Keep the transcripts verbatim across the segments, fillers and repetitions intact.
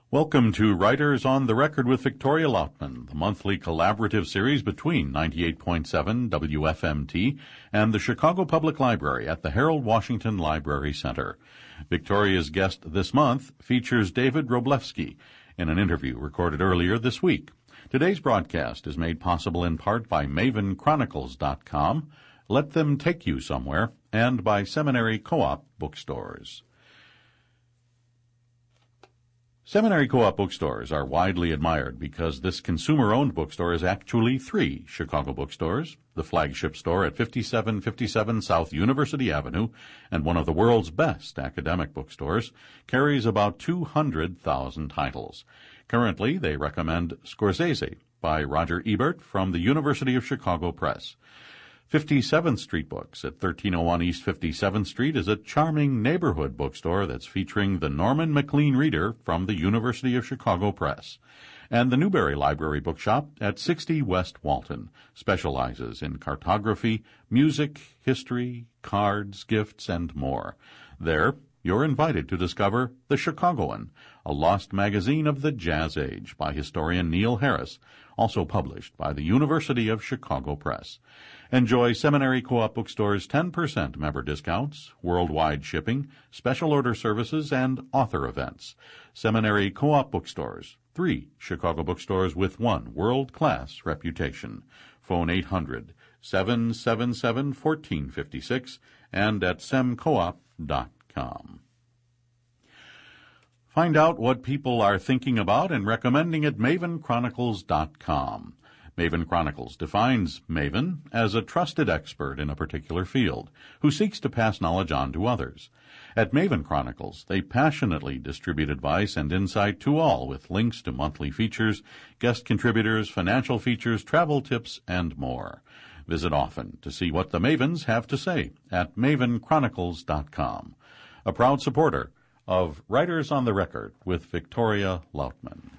Welcome to Writers on the Record with Victoria Lautman, the monthly collaborative series between ninety-eight point seven W F M T and the Chicago Public Library at the Harold Washington Library Center. Victoria's guest this month features David Wroblewski in an interview recorded earlier this week. Today's broadcast is made possible in part by Maven Chronicles dot com, Let Them Take You Somewhere, and by Seminary Co-op Bookstores. Seminary Co-op bookstores are widely admired because this consumer-owned bookstore is actually three Chicago bookstores, the flagship store at fifty-seven fifty-seven South University Avenue, and one of the world's best academic bookstores, carries about two hundred thousand titles. Currently, they recommend Scorsese by Roger Ebert from the University of Chicago Press. fifty-seventh Street Books at thirteen oh one East fifty-seventh Street is a charming neighborhood bookstore that's featuring the Norman Maclean Reader from the University of Chicago Press. And the Newberry Library Bookshop at sixty West Walton specializes in cartography, music, history, cards, gifts, and more. There, you're invited to discover The Chicagoan, a lost magazine of the Jazz Age by historian Neil Harris, also published by the University of Chicago Press. Enjoy Seminary Co-op Bookstore's ten percent member discounts, worldwide shipping, special order services, and author events. Seminary Co-op Bookstores, three Chicago bookstores with one world-class reputation. Phone eight hundred, seven seven seven, one four five six and at semcoop dot com. Find out what people are thinking about and recommending at Maven Chronicles dot com. Maven Chronicles defines Maven as a trusted expert in a particular field who seeks to pass knowledge on to others. At Maven Chronicles, they passionately distribute advice and insight to all with links to monthly features, guest contributors, financial features, travel tips, and more. Visit often to see what the Mavens have to say at Maven Chronicles dot com. A proud supporter of Writers on the Record with Victoria Lautman.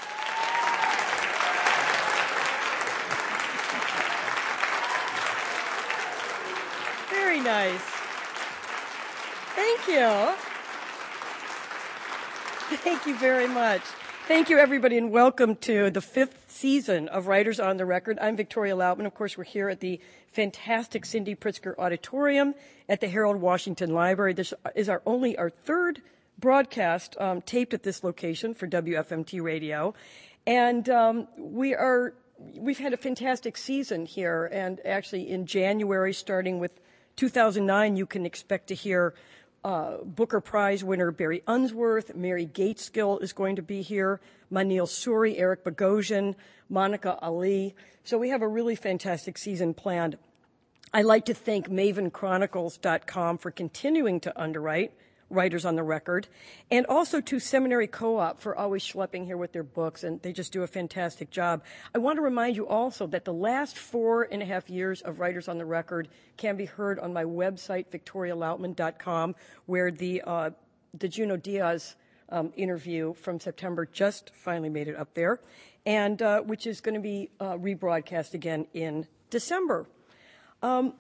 Very nice. Thank you. Thank you very much. Thank you, everybody, and welcome to the fifth season of Writers on the Record. I'm Victoria Lautman. Of course, we're here at the fantastic Cindy Pritzker Auditorium at the Harold Washington Library. This is our only our third broadcast um, taped at this location for W F M T Radio, and um, we are we've had a fantastic season here. And actually, in January, starting with two thousand nine, you can expect to hear uh, Booker Prize winner Barry Unsworth. Mary Gateskill is going to be here. Manil Suri, Eric Bogosian, Monica Ali. So we have a really fantastic season planned. I'd like to thank Maven Chronicles dot com for continuing to underwrite Writers on the Record, and also to Seminary Co-op for always schlepping here with their books, and they just do a fantastic job. I want to remind you also that the last four and a half years of Writers on the Record can be heard on my website, Victoria Lautman dot com, where the uh, the Juno Diaz um, interview from September just finally made it up there, and uh, which is going to be uh, rebroadcast again in December. Um,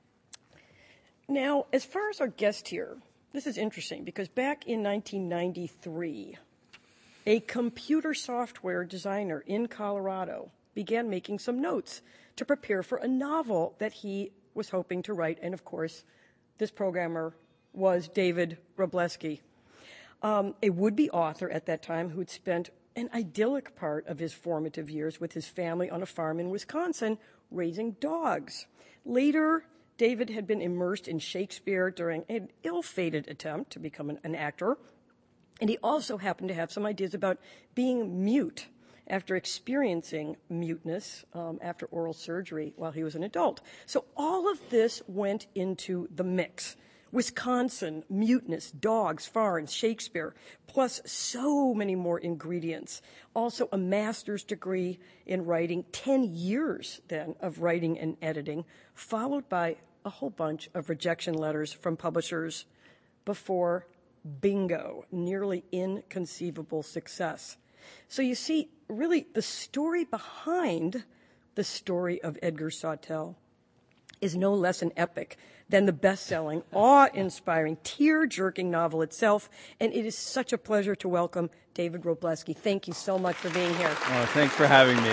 now, as far as our guest here, this is interesting because back in nineteen ninety-three, a computer software designer in Colorado began making some notes to prepare for a novel that he was hoping to write. And, of course, this programmer was David Wroblewski, um, a would-be author at that time who'd spent an idyllic part of his formative years with his family on a farm in Wisconsin raising dogs. Later, David had been immersed in Shakespeare during an ill-fated attempt to become an, an actor, and he also happened to have some ideas about being mute after experiencing muteness um, after oral surgery while he was an adult. So all of this went into the mix. Wisconsin, muteness, dogs, farms, Shakespeare, plus so many more ingredients. Also a master's degree in writing, ten years then of writing and editing, followed by a whole bunch of rejection letters from publishers before bingo, nearly inconceivable success. So you see, really, the story behind the story of Edgar Sawtelle is no less an epic than the best-selling, awe-inspiring, tear-jerking novel itself. And it is such a pleasure to welcome David Wroblewski. Thank you so much for being here. Oh, thanks for having me.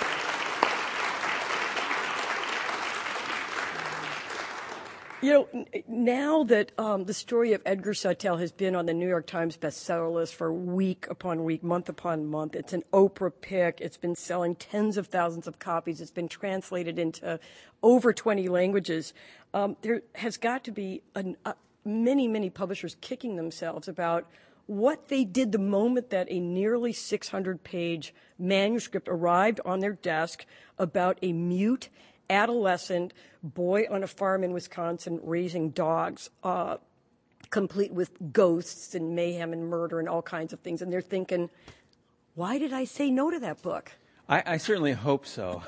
You know, now that um, the story of Edgar Sawtelle has been on the New York Times bestseller list for week upon week, month upon month, it's an Oprah pick. It's been selling tens of thousands of copies. It's been translated into over twenty languages. Um, there has got to be an, uh, many, many publishers kicking themselves about what they did the moment that a nearly six hundred page manuscript arrived on their desk about a mute adolescent boy on a farm in Wisconsin raising dogs, uh, complete with ghosts and mayhem and murder and all kinds of things. And they're thinking, why did I say no to that book? I, I certainly hope so.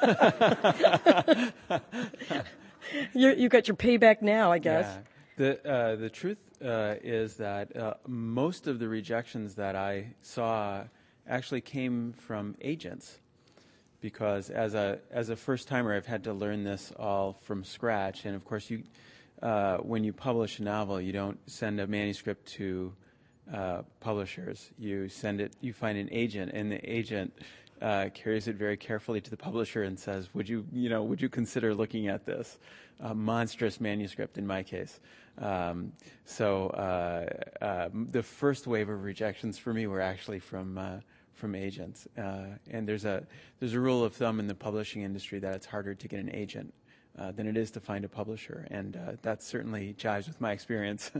you, you got your payback now, I guess. Yeah. The, uh, the truth uh, is that uh, most of the rejections that I saw actually came from agents. Because as a as a first timer, I've had to learn this all from scratch. And of course, you uh, when you publish a novel, you don't send a manuscript to uh, publishers. You send it. You find an agent, and the agent uh, carries it very carefully to the publisher and says, "Would you you know would you consider looking at this uh, monstrous manuscript?" In my case, um, so uh, uh, the first wave of rejections for me were actually from. Uh, from agents, uh, and there's a there's a rule of thumb in the publishing industry that it's harder to get an agent uh, than it is to find a publisher, and uh, that certainly jives with my experience.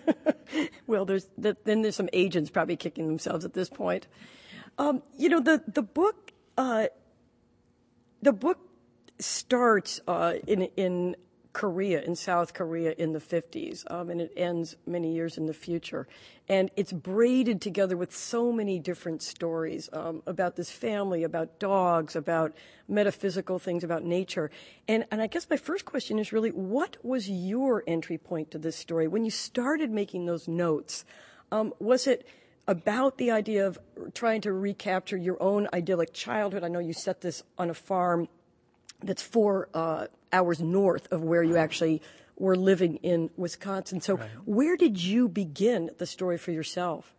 Well, there's the, then there's some agents probably kicking themselves at this point. Um, you know, the the book uh, the book starts uh, in in Korea, in South Korea in the fifties, um, and it ends many years in the future. And it's braided together with so many different stories um, about this family, about dogs, about metaphysical things, about nature. And, and I guess my first question is really, what was your entry point to this story? When you started making those notes, um, was it about the idea of trying to recapture your own idyllic childhood? I know you set this on a farm that's four uh, hours north of where you actually were living in Wisconsin. So right. Where did you begin the story for yourself?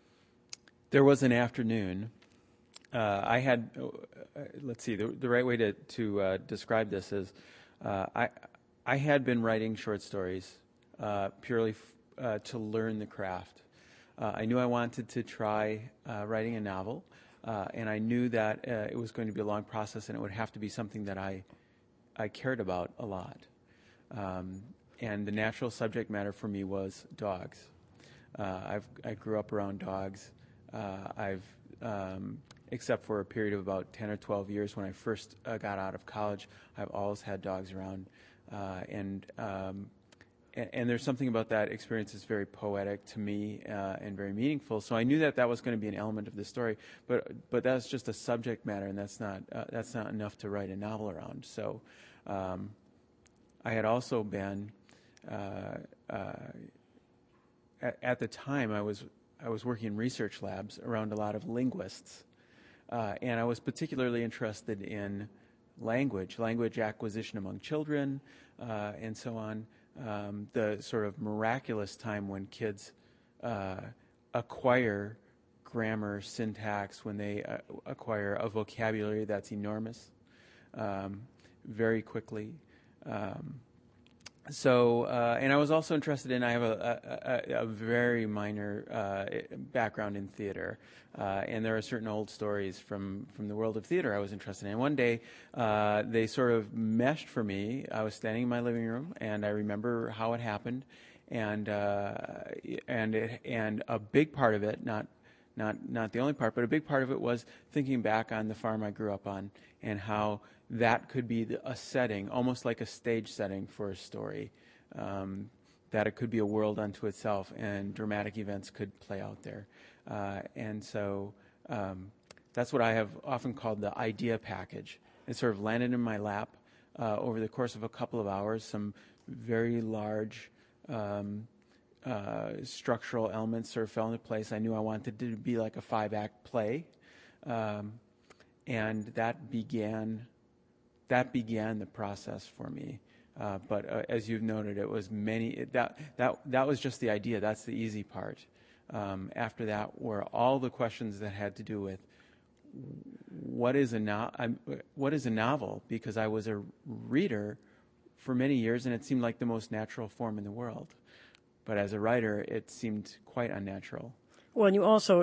There was an afternoon. Uh, I had, uh, let's see, the, the right way to, to uh, describe this is uh, I, I had been writing short stories uh, purely f- uh, to learn the craft. Uh, I knew I wanted to try uh, writing a novel. Uh, and I knew that uh, it was going to be a long process, and it would have to be something that I, I cared about a lot. Um, and the natural subject matter for me was dogs. Uh, I've, I grew up around dogs. Uh, I've, um, except for a period of about ten or twelve years when I first uh, got out of college, I've always had dogs around. Uh, and um, And there's something about that experience that's very poetic to me uh, and very meaningful. So I knew that that was going to be an element of the story, but but that's just a subject matter, and that's not uh, that's not enough to write a novel around. So um, I had also been uh, uh, at, at the time I was I was working in research labs around a lot of linguists, uh, and I was particularly interested in language, language acquisition among children, uh, and so on. Um, the sort of miraculous time when kids uh, acquire grammar, syntax, when they uh, acquire a vocabulary that's enormous um, very quickly. Um, so, uh, and I was also interested in, I have a, a, a very minor uh, background in theater. Uh, and there are certain old stories from, from the world of theater I was interested in. One day, uh, they sort of meshed for me. I was standing in my living room, and I remember how it happened. And uh, and it, and a big part of it, not not not the only part, but a big part of it was thinking back on the farm I grew up on and how that could be the, a setting, almost like a stage setting for a story. Um, that it could be a world unto itself, and dramatic events could play out there. Uh, and so um, that's what I have often called the idea package. It sort of landed in my lap uh, over the course of a couple of hours. Some very large um, uh, structural elements sort of fell into place. I knew I wanted to be like a five-act play, um, and that began that began the process for me. Uh, but uh, as you've noted, it was many. It, that that that was just the idea. That's the easy part. Um, after that were all the questions that had to do with what is a no- I'm, what is a novel? Because I was a reader for many years, and it seemed like the most natural form in the world. But as a writer, it seemed quite unnatural. Well, and you also,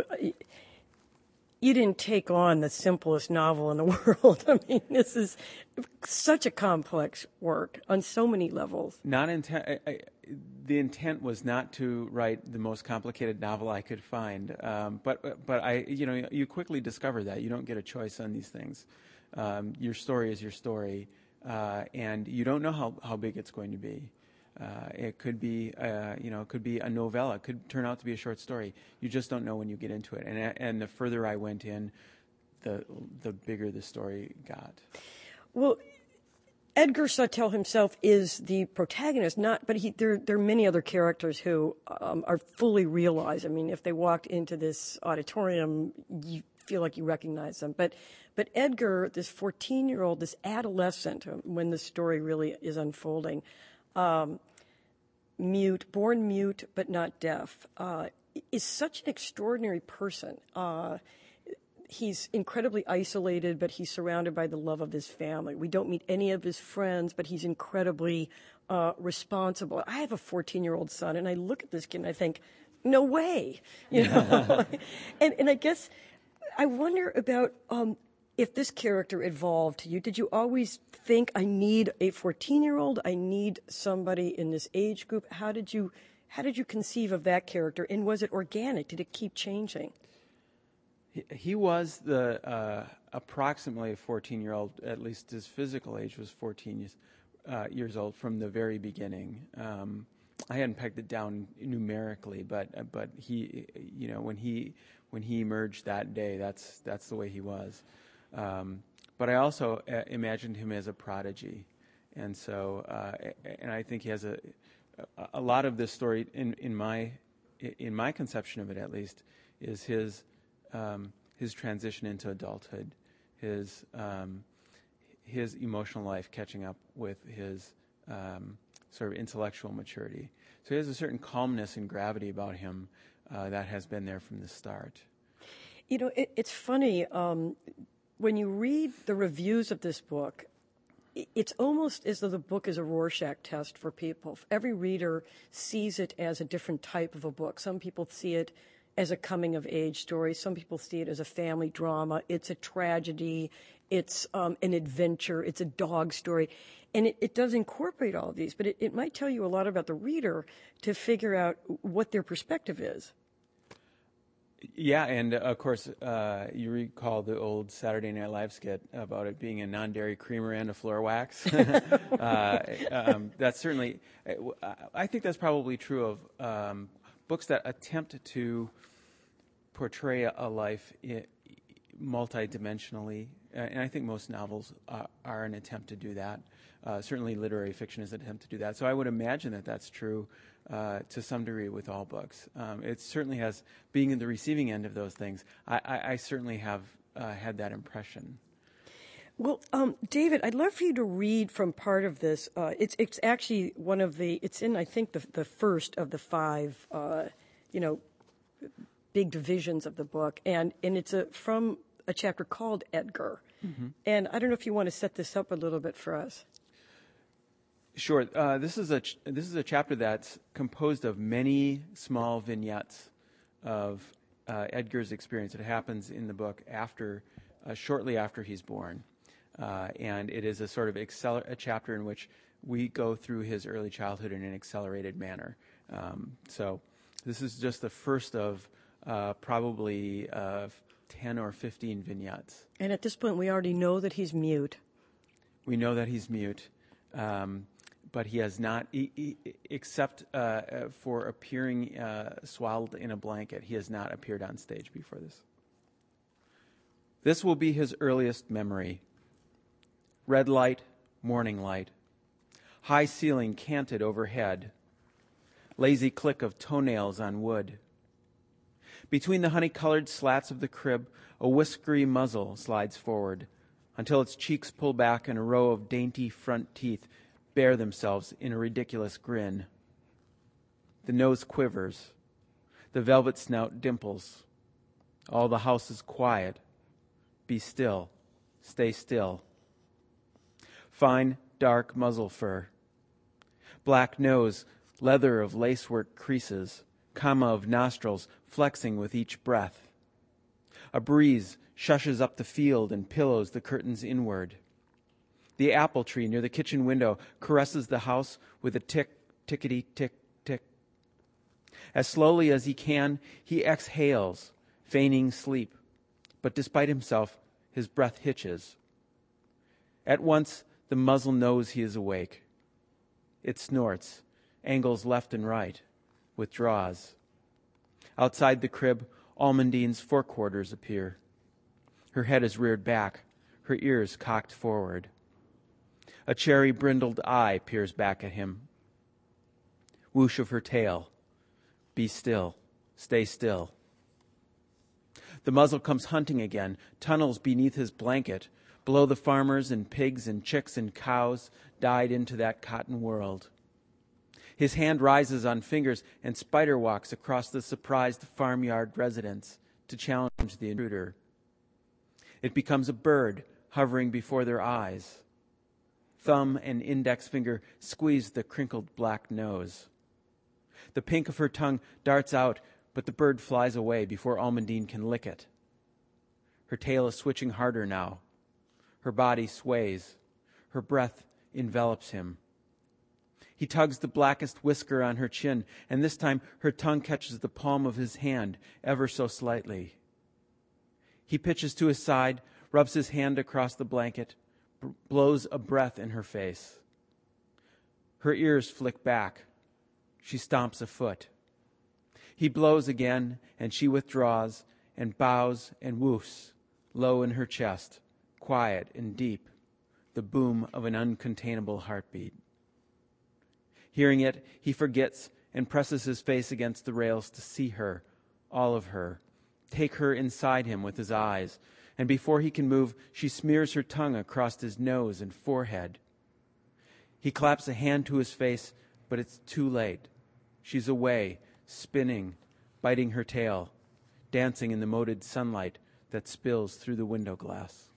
you didn't take on the simplest novel in the world. I mean, this is such a complex work on so many levels. Not intent. I, I, the intent was not to write the most complicated novel I could find. Um, but but I, you know, you quickly discover that you don't get a choice on these things. Um, your story is your story, uh, and you don't know how, how big it's going to be. Uh, it could be, uh, you know, it could be a novella. It could turn out to be a short story. You just don't know when you get into it. And and the further I went in, the the bigger the story got. Well, Edgar Sawtelle himself is the protagonist, not, but he, there there are many other characters who um, are fully realized. I mean, if they walked into this auditorium, you feel like you recognize them. But but Edgar, this fourteen-year-old, this adolescent, when the story really is unfolding. Um, mute, born mute but not deaf, uh, is such an extraordinary person. Uh, he's incredibly isolated, but he's surrounded by the love of his family. We don't meet any of his friends, but he's incredibly uh, responsible. I have a fourteen-year-old son, and I look at this kid and I think, no way, you know. and and I guess I wonder about um, if this character evolved to you. Did you always think, I need a fourteen-year-old, I need somebody in this age group? How did you how did you conceive of that character, and was it organic? Did it keep changing? He, he was the uh, approximately a fourteen-year-old, at least his physical age was fourteen years, uh, years old from the very beginning. Um, I hadn't pegged it down numerically, but uh, but he, you know, when he when he emerged that day, that's that's the way he was. Um, but I also uh, imagined him as a prodigy, and so uh, and I think he has a a lot of this story in, in my in my conception of it, at least, is his um, his transition into adulthood, his um, his emotional life catching up with his um, sort of intellectual maturity. So he has a certain calmness and gravity about him uh, that has been there from the start. You know, it, it's funny. Um, When you read the reviews of this book, it's almost as though the book is a Rorschach test for people. Every reader sees it as a different type of a book. Some people see it as a coming-of-age story. Some people see it as a family drama. It's a tragedy. It's um, an adventure. It's a dog story. And it, it does incorporate all of these, but it, it might tell you a lot about the reader to figure out what their perspective is. Yeah, and uh, of course, uh, you recall the old Saturday Night Live skit about it being a non-dairy creamer and a floor wax. uh, um, that's certainly, I think that's probably true of um, books that attempt to portray a life multidimensionally, and I think most novels are, are an attempt to do that. Uh, certainly literary fiction is an attempt to do that. So I would imagine that that's true uh, to some degree with all books. Um, it certainly has, being in the receiving end of those things, I, I, I certainly have uh, had that impression. Well, um, David, I'd love for you to read from part of this. Uh, it's it's actually one of the, it's in, I think, the the first of the five, uh, you know, big divisions of the book. And, and it's a, from a chapter called Edgar. Mm-hmm. And I don't know if you want to set this up a little bit for us. Sure. Uh, this is a ch- this is a chapter that's composed of many small vignettes of uh, Edgar's experience. It happens in the book after, uh, shortly after he's born, uh, and it is a sort of acceler- a chapter in which we go through his early childhood in an accelerated manner. Um, so, this is just the first of uh, probably uh, ten or fifteen vignettes. And at this point, we already know that he's mute. We know that he's mute. Um, But he has not, he, he, except uh, for appearing uh, swaddled in a blanket, he has not appeared on stage before this. This will be his earliest memory. Red light, morning light. High ceiling canted overhead. Lazy click of toenails on wood. Between the honey-colored slats of the crib, a whiskery muzzle slides forward until its cheeks pull back and a row of dainty front teeth bare themselves in a ridiculous grin. The nose quivers. The velvet snout dimples. All the house is quiet. Be still. Stay still. Fine, dark muzzle fur. Black nose, leather of lacework creases, comma of nostrils flexing with each breath. A breeze shushes up the field and pillows the curtains inward. The apple tree near the kitchen window caresses the house with a tick, tickety, tick, tick. As slowly as he can, he exhales, feigning sleep, but despite himself, his breath hitches. At once, the muzzle knows he is awake. It snorts, angles left and right, withdraws. Outside the crib, Almondine's forequarters appear. Her head is reared back, her ears cocked forward. A cherry-brindled eye peers back at him. Whoosh of her tail. Be still. Stay still. The muzzle comes hunting again, tunnels beneath his blanket. Below the farmers and pigs and chicks and cows died into that cotton world. His hand rises on fingers and spider walks across the surprised farmyard residents to challenge the intruder. It becomes a bird hovering before their eyes. Thumb and index finger squeeze the crinkled black nose. The pink of her tongue darts out, but the bird flies away before Almondine can lick it. Her tail is switching harder now. Her body sways. Her breath envelops him. He tugs the blackest whisker on her chin, and this time her tongue catches the palm of his hand ever so slightly. He pitches to his side, rubs his hand across the blanket, b- blows a breath in her face. Her ears flick back. She stomps a foot. He blows again, and she withdraws and bows and woofs, low in her chest, quiet and deep, the boom of an uncontainable heartbeat. Hearing it, he forgets and presses his face against the rails to see her, all of her, take her inside him with his eyes, and before he can move, she smears her tongue across his nose and forehead. He claps a hand to his face, but it's too late. She's away, spinning, biting her tail, dancing in the moted sunlight that spills through the window glass.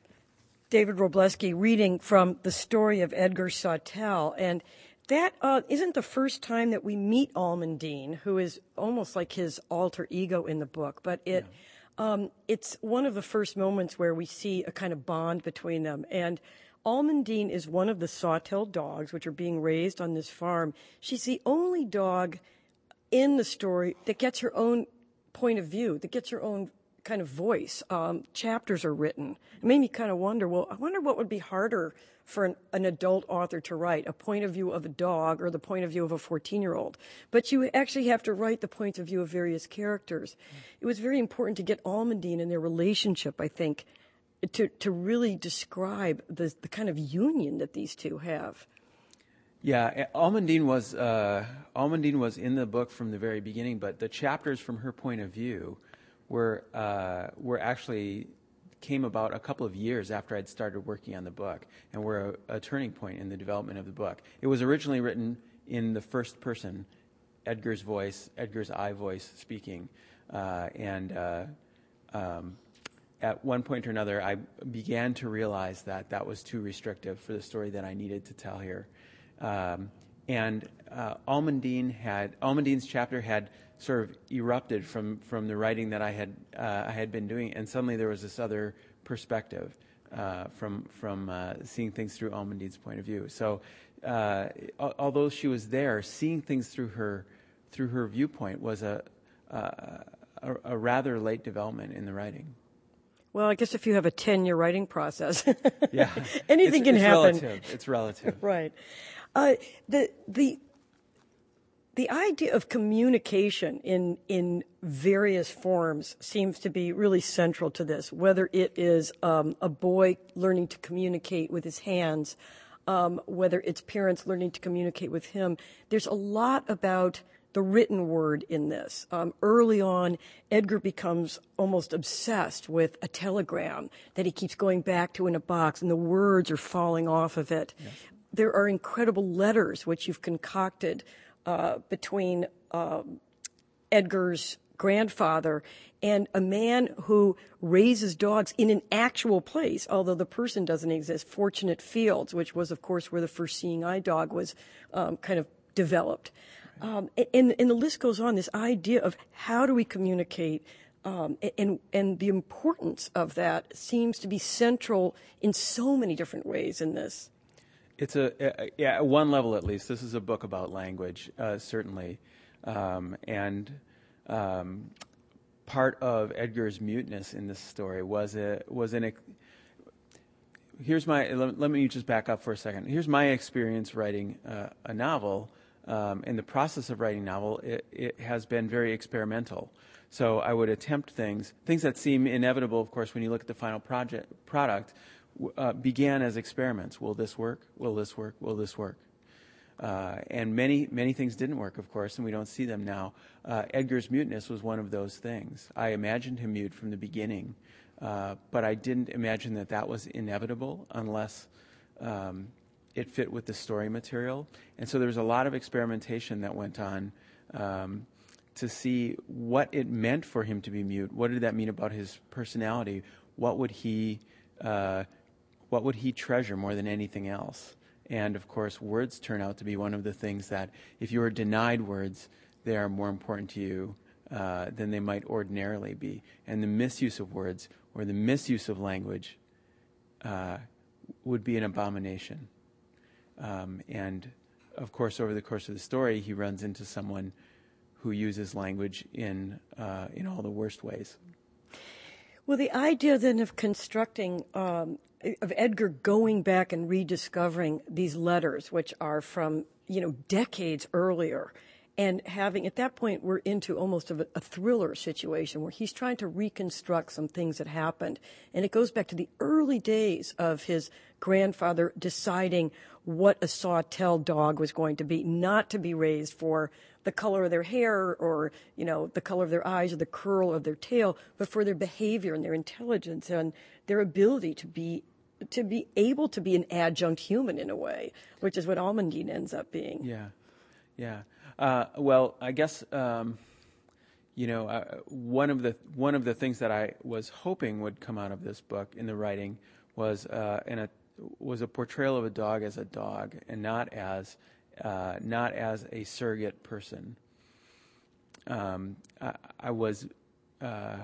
David Wroblewski reading from The Story of Edgar Sawtelle, and that uh, isn't the first time that we meet Almondine, who is almost like his alter ego in the book, but it yeah. um, it's one of the first moments where we see a kind of bond between them. And Almondine is one of the Sawtelle dogs, which are being raised on this farm. She's the only dog in the story that gets her own point of view, that gets her own kind of voice. Um, chapters are written. It made me kind of wonder, well, I wonder what would be harder for an, an adult author to write, a point of view of a dog or the point of view of a fourteen-year-old. But you actually have to write the points of view of various characters. It was very important to get Almondine and their relationship, I think, to, to really describe the, the kind of union that these two have. Yeah, Almondine was uh, Almondine was in the book from the very beginning, but the chapters from her point of view were uh, were actually came about a couple of years after I'd started working on the book, and were a, a turning point in the development of the book. It was originally written in the first person, Edgar's voice, Edgar's I voice speaking, uh, and uh, um, at one point or another, I began to realize that that was too restrictive for the story that I needed to tell here. Um, and uh, Almondine had Almondine's chapter had sort of erupted from, from the writing that I had uh, I had been doing, and suddenly there was this other perspective uh, from from uh, seeing things through Almondine's point of view. So, uh, al- although she was there, seeing things through her through her viewpoint was a a, a rather late development in the writing. Well, I guess if you have a ten-year writing process, yeah, anything it's, can it's happen. Relative. It's relative, right? Uh, the the the idea of communication in in various forms seems to be really central to this. Whether it is um, a boy learning to communicate with his hands, um, whether it's parents learning to communicate with him, there's a lot about the written word in this. Um, early on, Edgar becomes almost obsessed with a telegram that he keeps going back to in a box, and the words are falling off of it. Yes. there are incredible letters which you've concocted uh, between um, Edgar's grandfather and a man who raises dogs in an actual place, although the person doesn't exist, Fortunate Fields, which was, of course, where the first Seeing Eye dog was um, kind of developed. Um, and, and the list goes on, this idea of how do we communicate, um, and, and the importance of that seems to be central in so many different ways in this. It's a, a yeah, at one level at least, this is a book about language, uh, certainly. Um, and um, part of Edgar's muteness in this story was a, was an, here's my, let, let me just back up for a second. Here's my experience writing uh, a novel. Um, in the process of writing a novel, it, it has been very experimental. So I would attempt things, things that seem inevitable, of course, when you look at the final project product, uh, began as experiments. Will this work? Will this work? Will this work? Uh, and many, many things didn't work, of course, and we don't see them now. Uh, Edgar's muteness was one of those things. I imagined him mute from the beginning, uh, but I didn't imagine that that was inevitable unless um, it fit with the story material. And so there was a lot of experimentation that went on um, to see what it meant for him to be mute. What did that mean about his personality? What would he, uh, what would he treasure more than anything else? And, of course, words turn out to be one of the things that, if you are denied words, they are more important to you uh, than they might ordinarily be. And the misuse of words or the misuse of language uh, would be an abomination. Um, and, of course, over the course of the story, he runs into someone who uses language in uh, in all the worst ways. Well, the idea then of constructing, um, of Edgar going back and rediscovering these letters, which are from, you know, decades earlier, and having, at that point, we're into almost of a, a thriller situation where he's trying to reconstruct some things that happened. And it goes back to the early days of his grandfather deciding what a Sawtell dog was going to be, not to be raised for the color of their hair or, you know, the color of their eyes or the curl of their tail, but for their behavior and their intelligence and their ability to be to be able to be an adjunct human in a way, which is what Almondine ends up being. Yeah, yeah. Uh, well, I guess um, you know uh, one of the one of the things that I was hoping would come out of this book in the writing was uh, in a was a portrayal of a dog as a dog and not as uh, not as a surrogate person. Um, I, I was uh,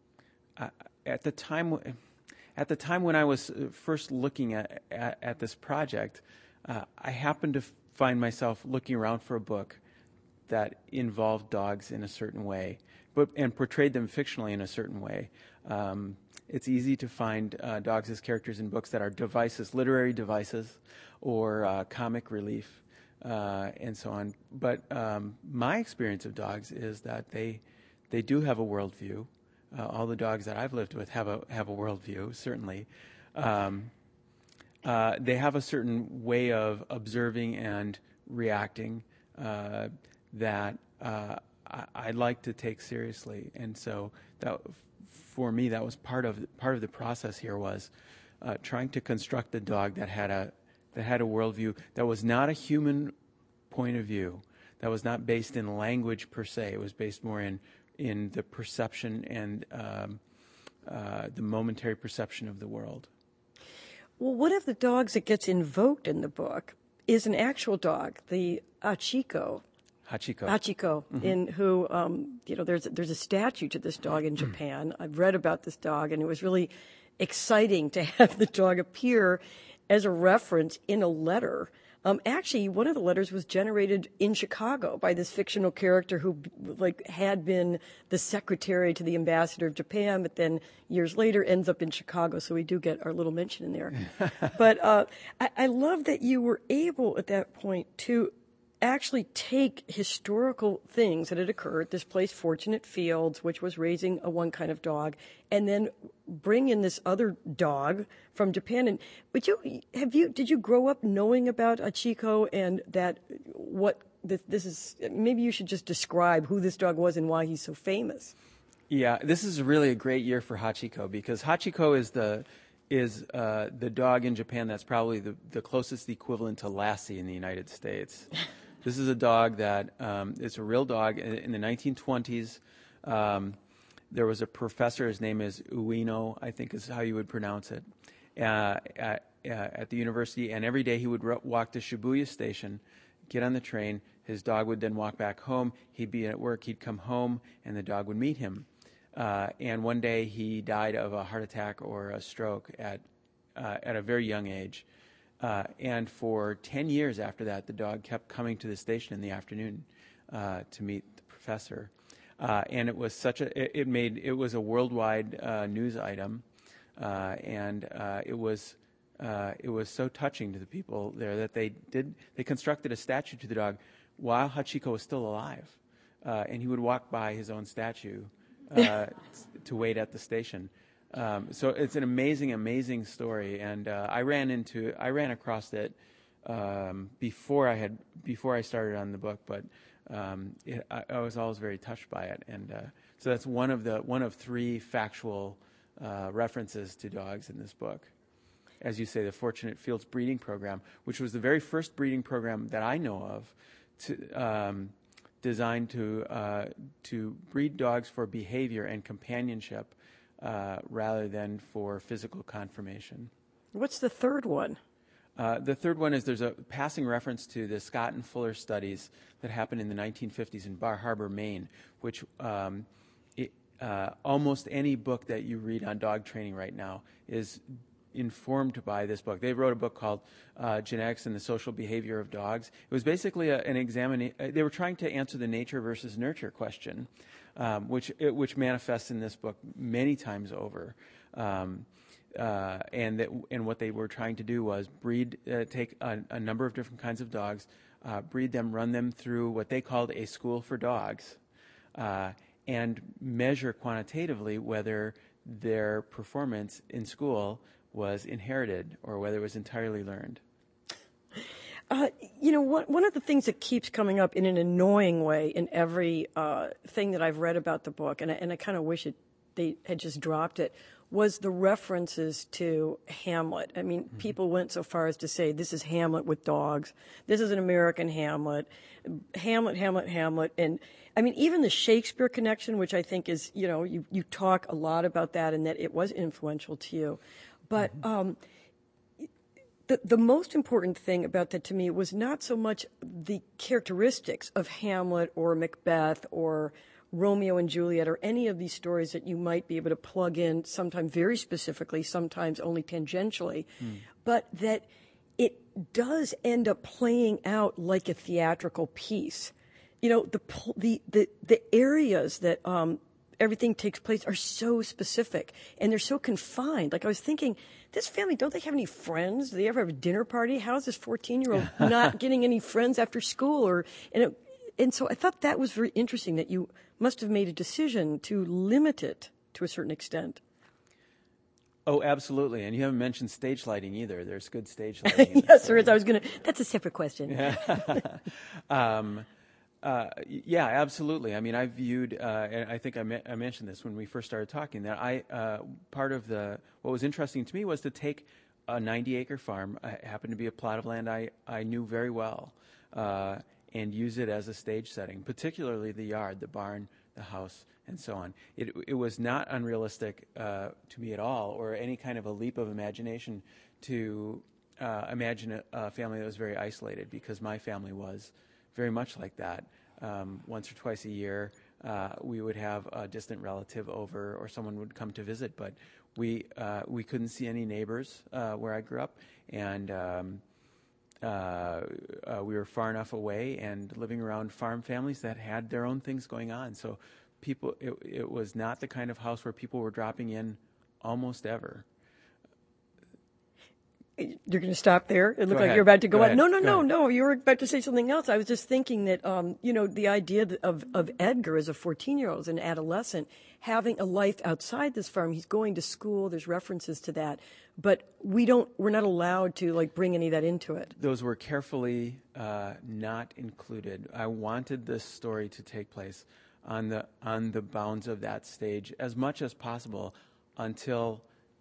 I, at the time at the time when I was first looking at at, at this project, uh, I happened to find myself looking around for a book that involved dogs in a certain way, but and portrayed them fictionally in a certain way. Um, it's easy to find uh, dogs as characters in books that are devices, literary devices, or uh, comic relief, uh, and so on. But um, my experience of dogs is that they they do have a worldview. Uh, all the dogs that I've lived with have a have a worldview, certainly. Um, uh, they have a certain way of observing and reacting uh, that uh, I, I like to take seriously, and so that, for me, that was part of part of the process here was uh, trying to construct a dog that had a that had a worldview that was not a human point of view, that was not based in language per se. It was based more in in the perception and um, uh, the momentary perception of the world. Well, one of the dogs that gets invoked in the book is an actual dog, the Hachiko. Hachiko. Hachiko, mm-hmm. in who, um, you know, there's there's a statue to this dog in Japan. I've read about this dog, and it was really exciting to have the dog appear as a reference in a letter. Um, actually, one of the letters was generated in Chicago by this fictional character who, like, had been the secretary to the ambassador of Japan, but then years later ends up in Chicago. So we do get our little mention in there. But uh, I, I love that you were able at that point to actually take historical things that had occurred, this place, Fortunate Fields, which was raising a one kind of dog, and then bring in this other dog from Japan. And would you have you did you grow up knowing about Hachiko and that what this, this is? Maybe you should just describe who this dog was and why he's so famous. Yeah, this is really a great year for Hachiko because Hachiko is the is uh, the dog in Japan that's probably the, the closest equivalent to Lassie in the United States. This is a dog that um, it's a real dog. In, in the nineteen twenties, um, there was a professor. His name is Ueno, I think is how you would pronounce it, uh, at, uh, at the university. And every day he would ro- walk to Shibuya Station, get on the train. His dog would then walk back home. He'd be at work. He'd come home, and the dog would meet him. Uh, and one day he died of a heart attack or a stroke at uh, at a very young age. Uh, and for ten years after that, the dog kept coming to the station in the afternoon uh, to meet the professor. Uh, and it was such a it, it made it was a worldwide uh, news item, uh, and uh, it was uh, it was so touching to the people there that they did they constructed a statue to the dog while Hachiko was still alive, uh, and he would walk by his own statue. Uh, to wait at the station. Um, so it's an amazing, amazing story, and uh, I ran into, I ran across it um, before I had, before I started on the book, but um, it, I, I was always very touched by it, and uh, so that's one of the one of three factual uh, references to dogs in this book. As you say, the Fortunate Fields breeding program, which was the very first breeding program that I know of, to. Um, designed to uh, to breed dogs for behavior and companionship uh, rather than for physical conformation. What's the third one? Uh, the third one is there's a passing reference to the Scott and Fuller studies that happened in the nineteen fifties in Bar Harbor, Maine, which um, it, uh, almost any book that you read on dog training right now is informed by this book. They wrote a book called uh, Genetics and the Social Behavior of Dogs. It was basically a, an examination. They were trying to answer the nature versus nurture question, um, which it, which manifests in this book many times over. Um, uh, and that, and what they were trying to do was breed, uh, take a, a number of different kinds of dogs, uh, breed them, run them through what they called a school for dogs, uh, and measure quantitatively whether their performance in school was inherited or whether it was entirely learned. Uh, you know, one, one of the things that keeps coming up in an annoying way in every uh, thing that I've read about the book, and I, and I kind of wish it, they had just dropped it, was the references to Hamlet. I mean, mm-hmm. people went so far as to say, this is Hamlet with dogs. This is an American Hamlet. Hamlet, Hamlet, Hamlet. And, I mean, even the Shakespeare connection, which I think is, you know, you, you talk a lot about that and that it was influential to you. But um, the the most important thing about that to me was not so much the characteristics of Hamlet or Macbeth or Romeo and Juliet or any of these stories that you might be able to plug in, sometimes very specifically, sometimes only tangentially, mm. but that it does end up playing out like a theatrical piece. You know, the the the, the areas that um, everything takes place are so specific and they're so confined. Like I was thinking, this family, don't they have any friends? Do they ever have a dinner party? How is this fourteen-year-old not getting any friends after school? Or and, it, and so I thought that was very interesting that you must have made a decision to limit it to a certain extent. Oh, absolutely. And you haven't mentioned stage lighting either. There's good stage lighting. Yes, there is. I was going to, that's a separate question. Yeah. um, Uh, yeah, absolutely. I mean, I viewed, uh, and I think I, me- I mentioned this when we first started talking, that I uh, part of the what was interesting to me was to take a ninety-acre farm, uh, happened to be a plot of land I, I knew very well, uh, and use it as a stage setting, particularly the yard, the barn, the house, and so on. It, it was not unrealistic uh, to me at all, or any kind of a leap of imagination to uh, imagine a, a family that was very isolated, because my family was very much like that. Um, once or twice a year, uh, we would have a distant relative over, or someone would come to visit, but we uh, we couldn't see any neighbors uh, where I grew up, and um, uh, uh, we were far enough away and living around farm families that had their own things going on. So people, it, it was not the kind of house where people were dropping in almost ever. You're going to stop there? It looked Go like ahead. you're about to go, Go on. ahead. No, no, Go no, ahead. no. You were about to say something else. I was just thinking that, um, you know, the idea of, of Edgar as a fourteen-year-old, as an adolescent, having a life outside this farm. He's going to school. There's references to that. But we don't, we're not allowed to, like, bring any of that into it. Those were carefully uh, not included. I wanted this story to take place on the on the bounds of that stage as much as possible until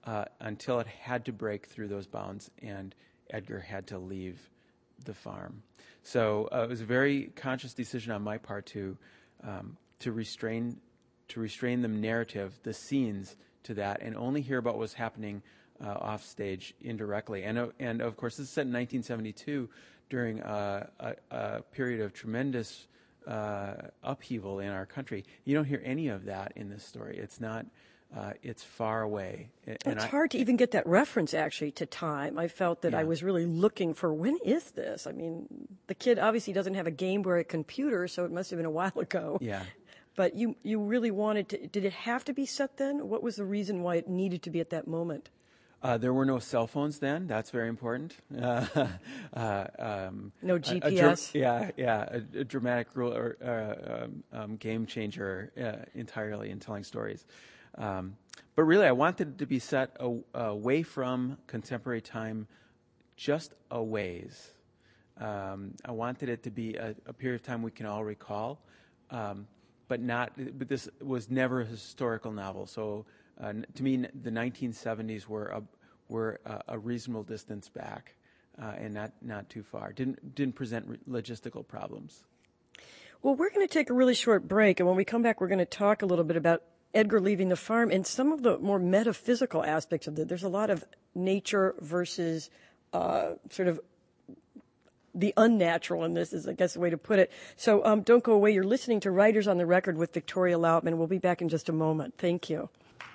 uh, until it had to break through those bounds and Edgar had to leave the farm. So uh, it was a very conscious decision on my part to um, to restrain to restrain the narrative, the scenes to that, and only hear about what was happening uh, off stage indirectly. And uh, and of course, this is set in nineteen seventy-two during uh, a, a period of tremendous uh, upheaval in our country. You don't hear any of that in this story. It's not. Uh, it's far away. And it's I, hard to even get that reference, actually, to time. I felt that yeah. I was really looking for, when is this? I mean, the kid obviously doesn't have a Game Boy or a computer, so it must have been a while ago. Yeah. But you, you really wanted to, did it have to be set then? What was the reason why it needed to be at that moment? Uh, there were no cell phones then. That's very important. Uh, uh, um, no G P S. A, a dr- yeah, yeah, a, a dramatic rule or uh, um, um, game changer uh, entirely in telling stories. Um, but really, I wanted it to be set a, away from contemporary time, just a ways. Um, I wanted it to be a, a period of time we can all recall, um, but not. But this was never a historical novel. So uh, to me, the nineteen seventies were a, were a, a reasonable distance back, uh, and not not too far. Didn't didn't present re- logistical problems. Well, we're going to take a really short break, and when we come back, we're going to talk a little bit about Edgar leaving the farm and some of the more metaphysical aspects of it. There's a lot of nature versus uh, sort of the unnatural in this, is I guess the way to put it. So um, don't go away. You're listening to Writers on the Record with Victoria Lautman. We'll be back in just a moment. Thank you.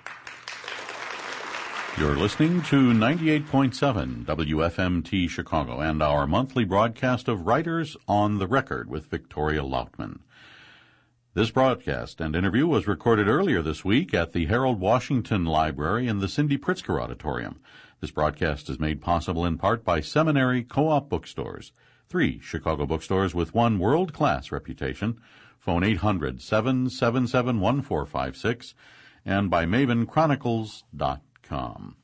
You're listening to ninety-eight point seven W F M T Chicago and our monthly broadcast of Writers on the Record with Victoria Lautman. This broadcast and interview was recorded earlier this week at the Harold Washington Library in the Cindy Pritzker Auditorium. This broadcast is made possible in part by Seminary Co-op Bookstores, three Chicago bookstores with one world-class reputation. Phone eight hundred, seven seven seven, one four five six, and by Maven Chronicles dot com.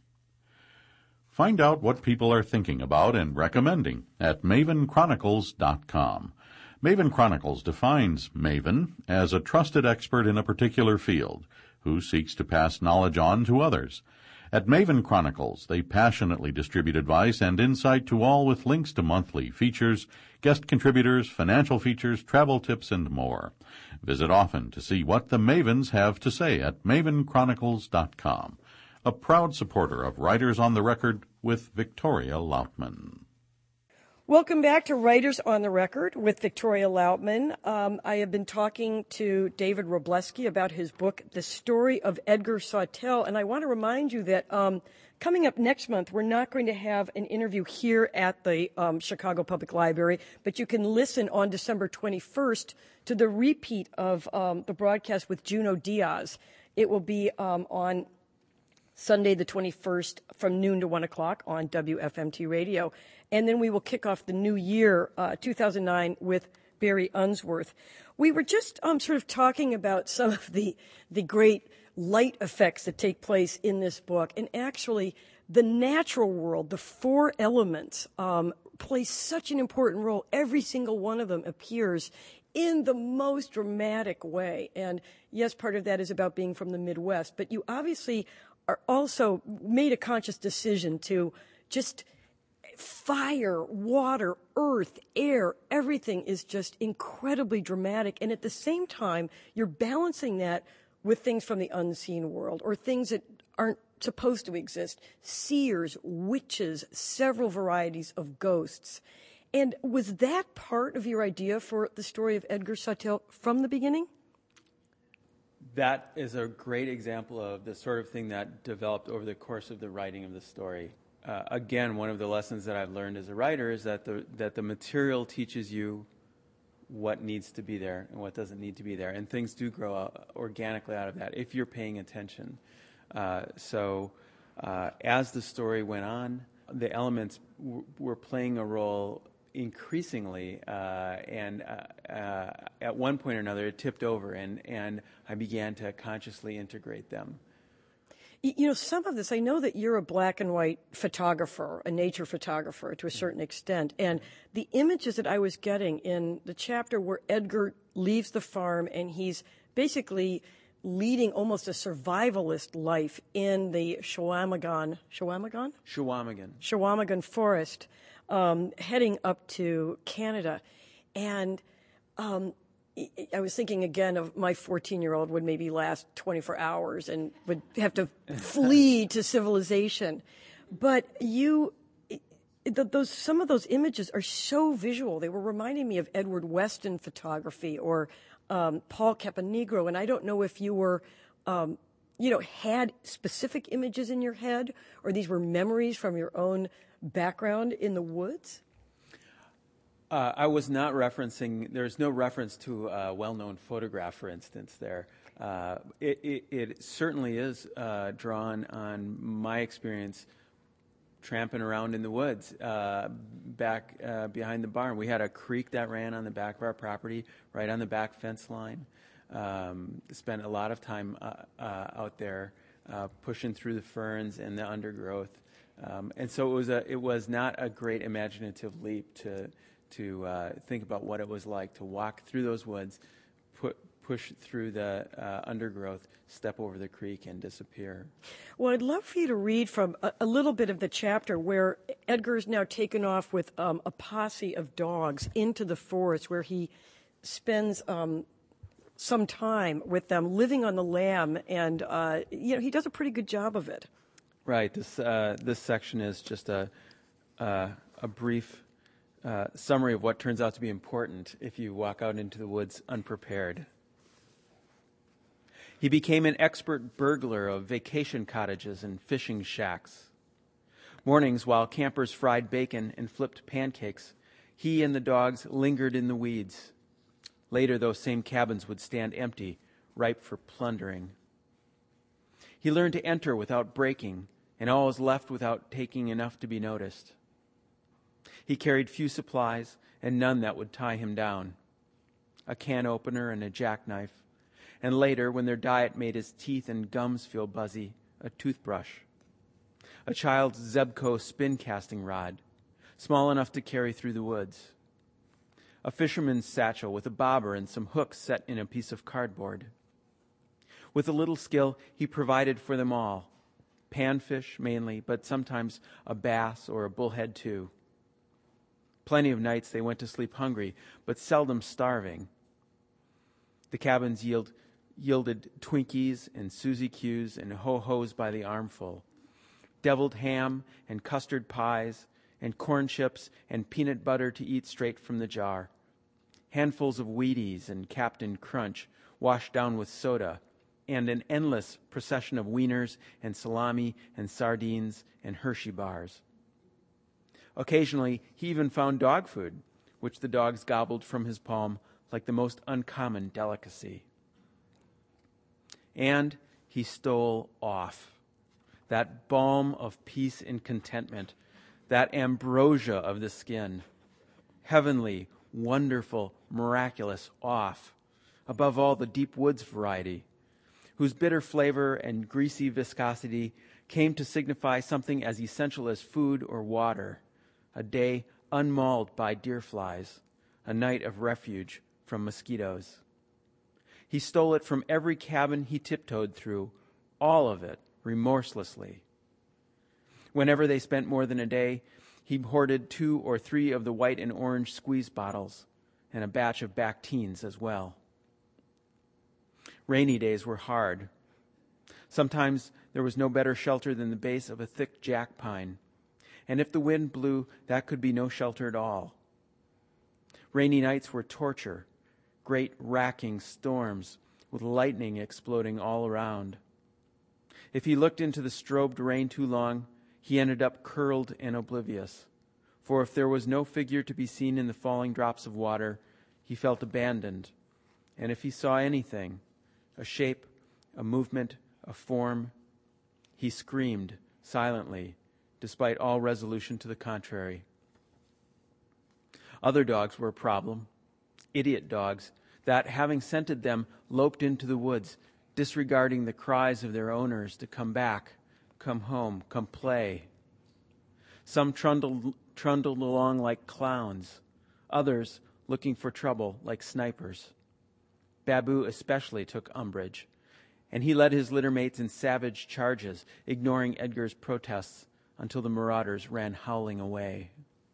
Find out what people are thinking about and recommending at Maven Chronicles dot com. Maven Chronicles defines Maven as a trusted expert in a particular field who seeks to pass knowledge on to others. At Maven Chronicles, they passionately distribute advice and insight to all with links to monthly features, guest contributors, financial features, travel tips, and more. Visit often to see what the Mavens have to say at Maven Chronicles dot com, a proud supporter of Writers on the Record with Victoria Lautman. Welcome back to Writers on the Record with Victoria Lautman. Um, I have been talking to David Wroblewski about his book, The Story of Edgar Sawtelle, and I want to remind you that um, coming up next month, we're not going to have an interview here at the um, Chicago Public Library, but you can listen on December twenty-first to the repeat of um, the broadcast with Juno Diaz. It will be um, on Sunday the twenty-first from noon to one o'clock on W F M T Radio. And then we will kick off the new year, uh, two thousand nine, with Barry Unsworth. We were just um, sort of talking about some of the, the great light effects that take place in this book. And actually, the natural world, the four elements, um, play such an important role. Every single one of them appears in the most dramatic way. And yes, part of that is about being from the Midwest. But you obviously are also made a conscious decision to just fire, water, earth, air, everything is just incredibly dramatic. And at the same time, you're balancing that with things from the unseen world or things that aren't supposed to exist. Seers, witches, several varieties of ghosts. And was that part of your idea for the story of Edgar Sawtelle from the beginning? That is a great example of the sort of thing that developed over the course of the writing of the story. Uh, again, one of the lessons that I've learned as a writer is that the that the material teaches you what needs to be there and what doesn't need to be there, and things do grow out organically out of that if you're paying attention. Uh, so, uh, as the story went on, the elements w- were playing a role increasingly, uh, and uh, uh, at one point or another, it tipped over, and and I began to consciously integrate them. You know, some of this, I know that you're a black and white photographer, a nature photographer to a certain extent, and the images that I was getting in the chapter where Edgar leaves the farm and he's basically leading almost a survivalist life in the Shawamagan, Shawamagan? Shawamagan. Shawamagan Forest, um, heading up to Canada. And um, I was thinking again of my fourteen-year-old would maybe last twenty-four hours and would have to flee to civilization. But you, those some of those images are so visual. They were reminding me of Edward Weston photography or um, Paul Caponegro. And I don't know if you were, um, you know, had specific images in your head, or these were memories from your own background in the woods. Uh, I was not referencing, there's no reference to a well-known photograph, for instance, there. Uh, it, it, it certainly is uh, drawn on my experience tramping around in the woods uh, back uh, behind the barn. We had a creek that ran on the back of our property, right on the back fence line. Um, spent a lot of time uh, uh, out there uh, pushing through the ferns and the undergrowth. Um, and so it was, a, it was not a great imaginative leap to to uh, think about what it was like to walk through those woods, put, push through the uh, undergrowth, step over the creek, and disappear. Well, I'd love for you to read from a, a little bit of the chapter where Edgar is now taken off with um, a posse of dogs into the forest, where he spends um, some time with them, living on the lam, and uh, you know, he does a pretty good job of it. Right. This uh, this section is just a uh, a brief Uh, summary of what turns out to be important if you walk out into the woods unprepared. He became an expert burglar of vacation cottages and fishing shacks. Mornings, while campers fried bacon and flipped pancakes, he and the dogs lingered in the weeds. Later, those same cabins would stand empty, ripe for plundering. He learned to enter without breaking, and all was left without taking enough to be noticed. He carried few supplies and none that would tie him down. A can opener and a jackknife, and later, when their diet made his teeth and gums feel buzzy, a toothbrush. A child's Zebco spin casting rod, small enough to carry through the woods. A fisherman's satchel with a bobber and some hooks set in a piece of cardboard. With a little skill, he provided for them all. Panfish mainly, but sometimes a bass or a bullhead too. Plenty of nights they went to sleep hungry, but seldom starving. The cabins yield, yielded Twinkies and Suzy Q's and ho-hos by the armful, deviled ham and custard pies and corn chips and peanut butter to eat straight from the jar, handfuls of Wheaties and Captain Crunch washed down with soda, and an endless procession of wieners and salami and sardines and Hershey bars. Occasionally, he even found dog food, which the dogs gobbled from his palm like the most uncommon delicacy. And he stole off. That balm of peace and contentment, that ambrosia of the skin, heavenly, wonderful, miraculous off, above all the deep woods variety, whose bitter flavor and greasy viscosity came to signify something as essential as food or water. A day unmauled by deer flies, a night of refuge from mosquitoes. He stole it from every cabin he tiptoed through, all of it, remorselessly. Whenever they spent more than a day, he hoarded two or three of the white and orange squeeze bottles, and a batch of Bactines as well. Rainy days were hard. Sometimes there was no better shelter than the base of a thick jack pine. And if the wind blew, that could be no shelter at all. Rainy nights were torture, great racking storms with lightning exploding all around. If he looked into the strobed rain too long, he ended up curled and oblivious. For if there was no figure to be seen in the falling drops of water, he felt abandoned. And if he saw anything, a shape, a movement, a form, he screamed silently, despite all resolution to the contrary. Other dogs were a problem, idiot dogs that, having scented them, loped into the woods, disregarding the cries of their owners to come back, come home, come play. Some trundled, trundled along like clowns, others looking for trouble like snipers. Babu especially took umbrage, and he led his littermates in savage charges, ignoring Edgar's protests until the marauders ran howling away.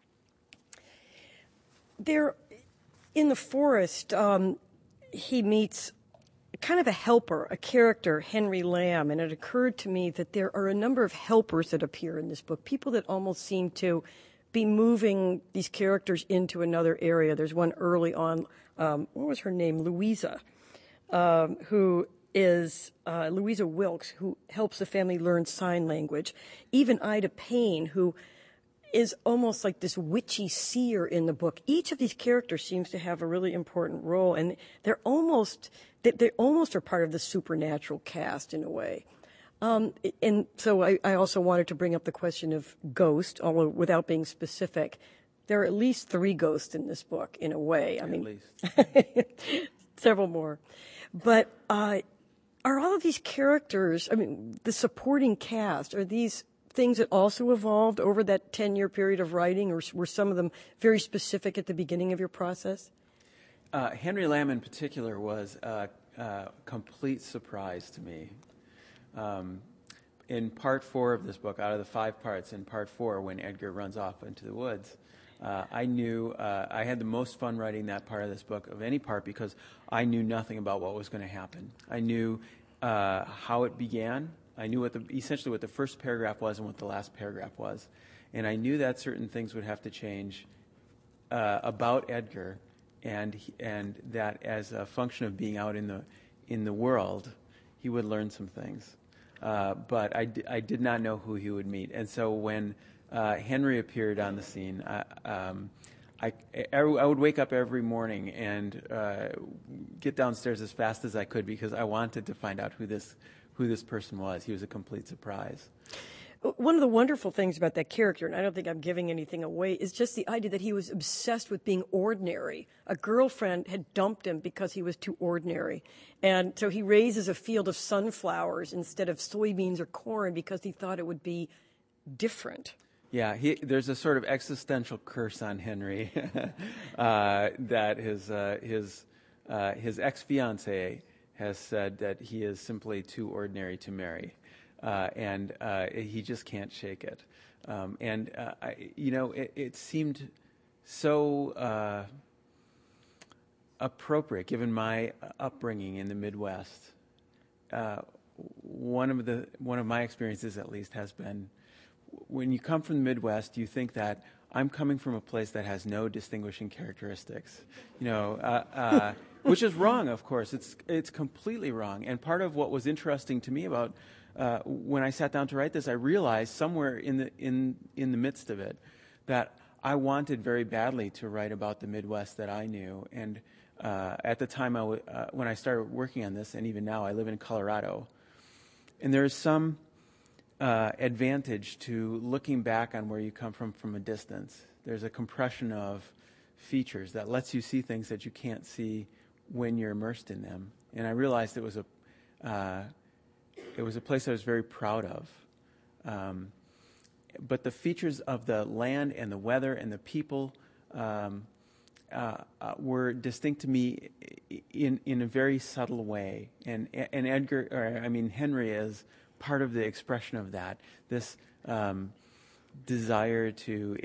There, in the forest, um, he meets kind of a helper, a character, Henry Lamb, and it occurred to me that there are a number of helpers that appear in this book, people that almost seem to be moving these characters into another area. There's one early on, um, what was her name, Louisa, um, who is uh, Louisa Wilkes, who helps the family learn sign language. Even Ida Payne, who is almost like this witchy seer in the book. Each of these characters seems to have a really important role, and they're almost they, they almost are part of the supernatural cast in a way. Um, and so I, I also wanted to bring up the question of ghost, although without being specific. There are at least three ghosts in this book, in a way. I at mean, least. several more. But uh, are all of these characters, I mean, the supporting cast, are these things that also evolved over that ten-year period of writing, or were some of them very specific at the beginning of your process? Uh, Henry Lamb in particular was a, a complete surprise to me. Um, in part four of this book, out of the five parts, in part four, when Edgar runs off into the woods, uh, I knew uh, I had the most fun writing that part of this book of any part because I knew nothing about what was going to happen. I knew uh, how it began. I knew what the, essentially what the first paragraph was and what the last paragraph was. And I knew that certain things would have to change uh, about Edgar, and he, and that as a function of being out in the in the world, he would learn some things. Uh, but I, d- I did not know who he would meet. And so when uh, Henry appeared on the scene, I, um, I, I, I would wake up every morning and uh, get downstairs as fast as I could because I wanted to find out who this who this person was. He was a complete surprise. One of the wonderful things about that character, and I don't think I'm giving anything away, is just the idea that he was obsessed with being ordinary. A girlfriend had dumped him because he was too ordinary. And so he raises a field of sunflowers instead of soybeans or corn because he thought it would be different. Yeah, he, there's a sort of existential curse on Henry uh, that his, uh, his, uh, his ex-fiancée has said that he is simply too ordinary to marry. Uh, and uh, he just can't shake it. Um, and, uh, I, you know, it, it seemed so uh, appropriate, given my upbringing in the Midwest. Uh, one of the one of my experiences, at least, has been when you come from the Midwest, you think that I'm coming from a place that has no distinguishing characteristics, you know, uh, uh, which is wrong, of course. It's it's completely wrong. And part of what was interesting to me about Uh, when I sat down to write this, I realized somewhere in the in in the midst of it that I wanted very badly to write about the Midwest that I knew. And uh, at the time, I w- uh, when I started working on this, and even now, I live in Colorado. And there is some uh, advantage to looking back on where you come from from a distance. There's a compression of features that lets you see things that you can't see when you're immersed in them. And I realized it was a uh, It was a place I was very proud of. Um, but the features of the land and the weather and the people um, uh, uh, were distinct to me in, in a very subtle way. And, and Edgar, or I mean, Henry is part of the expression of that, this um, desire to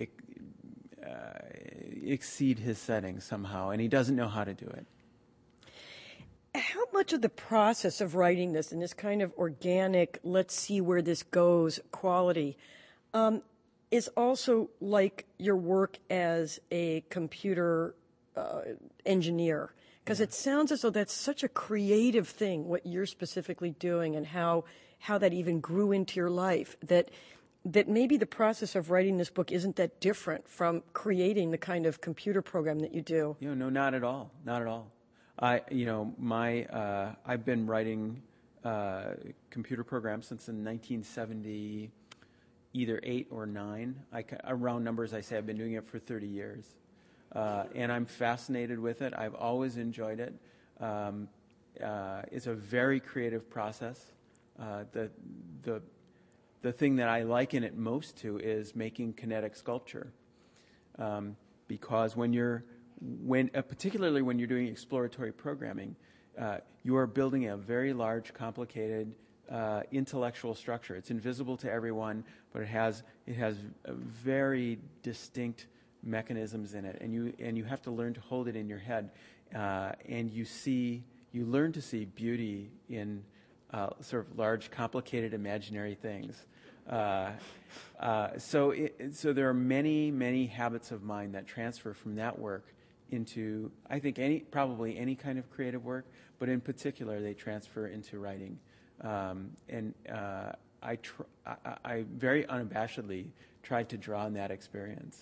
uh, exceed his setting somehow, and he doesn't know how to do it. How much of the process of writing this and this kind of organic, let's see where this goes quality, um, is also like your work as a computer uh, engineer? Because yeah. It sounds as though that's such a creative thing, what you're specifically doing, and how how that even grew into your life, that that maybe the process of writing this book isn't that different from creating the kind of computer program that you do. You know, no, not at all. Not at all. I, you know, my uh, I've been writing uh, computer programs since in nineteen seventy, either eight or nine. I, around numbers, I say I've been doing it for thirty years, uh, and I'm fascinated with it. I've always enjoyed it. Um, uh, it's a very creative process. Uh, the the the thing that I liken it most to is making kinetic sculpture, um, because when you're When, uh, particularly when you're doing exploratory programming, uh, you are building a very large, complicated uh, intellectual structure. It's invisible to everyone, but it has it has very distinct mechanisms in it, and you and you have to learn to hold it in your head, uh, and you see you learn to see beauty in uh, sort of large, complicated, imaginary things. Uh, uh, so it, so there are many many habits of mind that transfer from that work into, I think, any probably any kind of creative work, but in particular they transfer into writing. Um, and uh, I, tr- I, I very unabashedly tried to draw on that experience.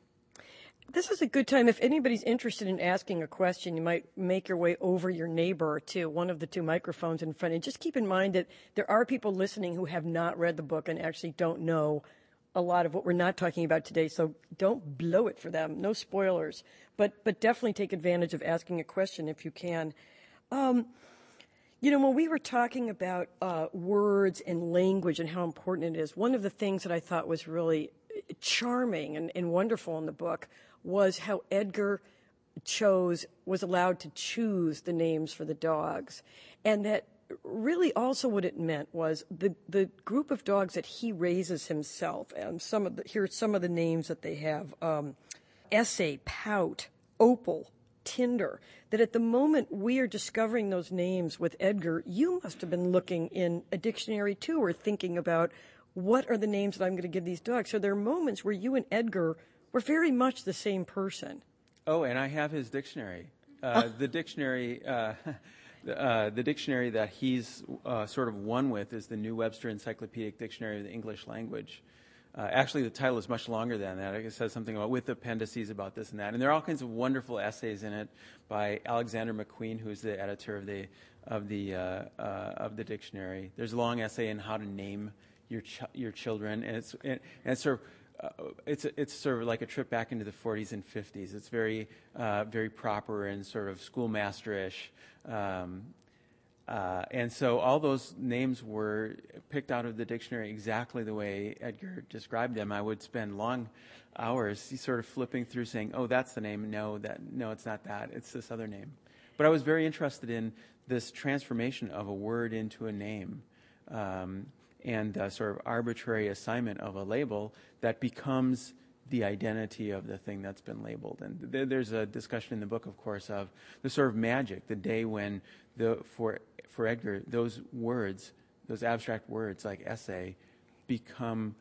This is a good time. If anybody's interested in asking a question, you might make your way over your neighbor to one of the two microphones in front. And just keep in mind that there are people listening who have not read the book and actually don't know a lot of what we're not talking about today. So don't blow it for them. No spoilers. But but definitely take advantage of asking a question if you can. Um, You know, when we were talking about uh, words and language and how important it is, one of the things that I thought was really charming and, and wonderful in the book was how Edgar chose, was allowed to choose the names for the dogs. And that really also what it meant was the, the group of dogs that he raises himself, and some of the, here's some of the names that they have, um, Essay, Pout, Opal, Tinder, that at the moment we are discovering those names with Edgar, you must have been looking in a dictionary too, or thinking about what are the names that I'm going to give these dogs. So there are moments where you and Edgar were very much the same person. Oh, and I have his dictionary. Uh, the dictionary, uh, the, uh, the dictionary that he's uh, sort of one with is the New Webster Encyclopedic Dictionary of the English Language. Uh, actually, the title is much longer than that. It says something about with appendices about this and that. And there are all kinds of wonderful essays in it by Alexander McQueen, who's the editor of the of the uh, uh, of the dictionary. There's a long essay on how to name your ch- your children, and it's and it's sort of uh, it's it's sort of like a trip back into the forties and fifties. It's very uh, very proper and sort of schoolmasterish. Um, Uh, and so all those names were picked out of the dictionary exactly the way Edgar described them. I would spend long hours sort of flipping through saying, oh, that's the name. No, that no, it's not that. It's this other name. But I was very interested in this transformation of a word into a name um, and the sort of arbitrary assignment of a label that becomes the identity of the thing that's been labeled. And th- there's a discussion in the book, of course, of the sort of magic, the day when the for for Edgar, those words, those abstract words like essay, become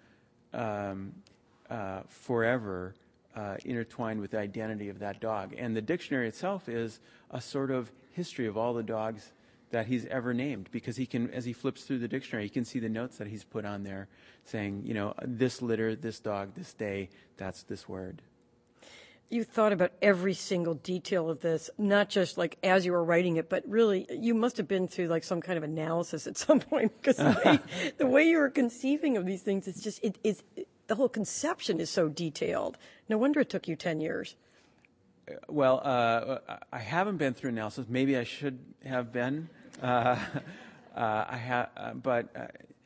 um, uh, forever uh, intertwined with the identity of that dog. And the dictionary itself is a sort of history of all the dogs that he's ever named, because he can, as he flips through the dictionary, he can see the notes that he's put on there saying, you know, this litter, this dog, this day, that's this word. You thought about every single detail of this, not just like as you were writing it, but really you must have been through like some kind of analysis at some point, because the way, the way you were conceiving of these things, it's just, it is, it, the whole conception is so detailed. No wonder it took you ten years. Well, uh, I haven't been through analysis. Maybe I should have been. Uh, uh, I have, uh, but uh,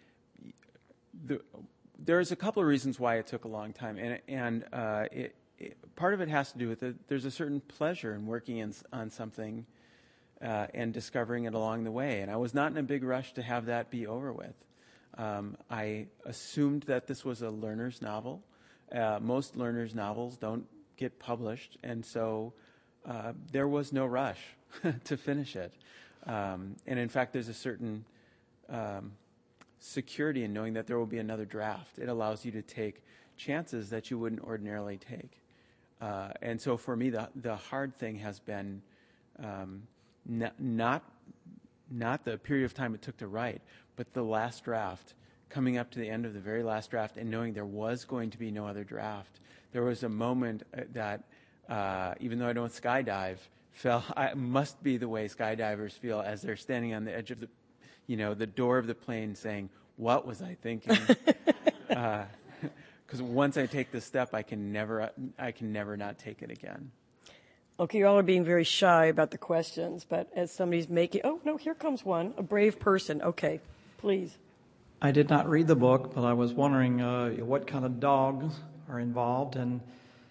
the, there's a couple of reasons why it took a long time, and and uh, it, it, part of it has to do with it. There's a certain pleasure in working in, on something uh, and discovering it along the way, and I was not in a big rush to have that be over with. Um, I assumed that this was a learner's novel. Uh, most learner's novels don't get published, and so uh, there was no rush to finish it. Um, and in fact, there's a certain um, security in knowing that there will be another draft. It allows you to take chances that you wouldn't ordinarily take. Uh, and so for me, the the hard thing has been um, n- not not the period of time it took to write, but the last draft, coming up to the end of the very last draft and knowing there was going to be no other draft. There was a moment that, uh, even though I don't skydive, felt I, must be the way skydivers feel as they're standing on the edge of the, you know, the door of the plane saying, what was I thinking? Because uh, once I take this step, I can never, I can never not take it again. Okay, you all are being very shy about the questions, but as somebody's making, oh, no, here comes one, a brave person. Okay, please. I did not read the book, but I was wondering uh, what kind of dogs are involved, and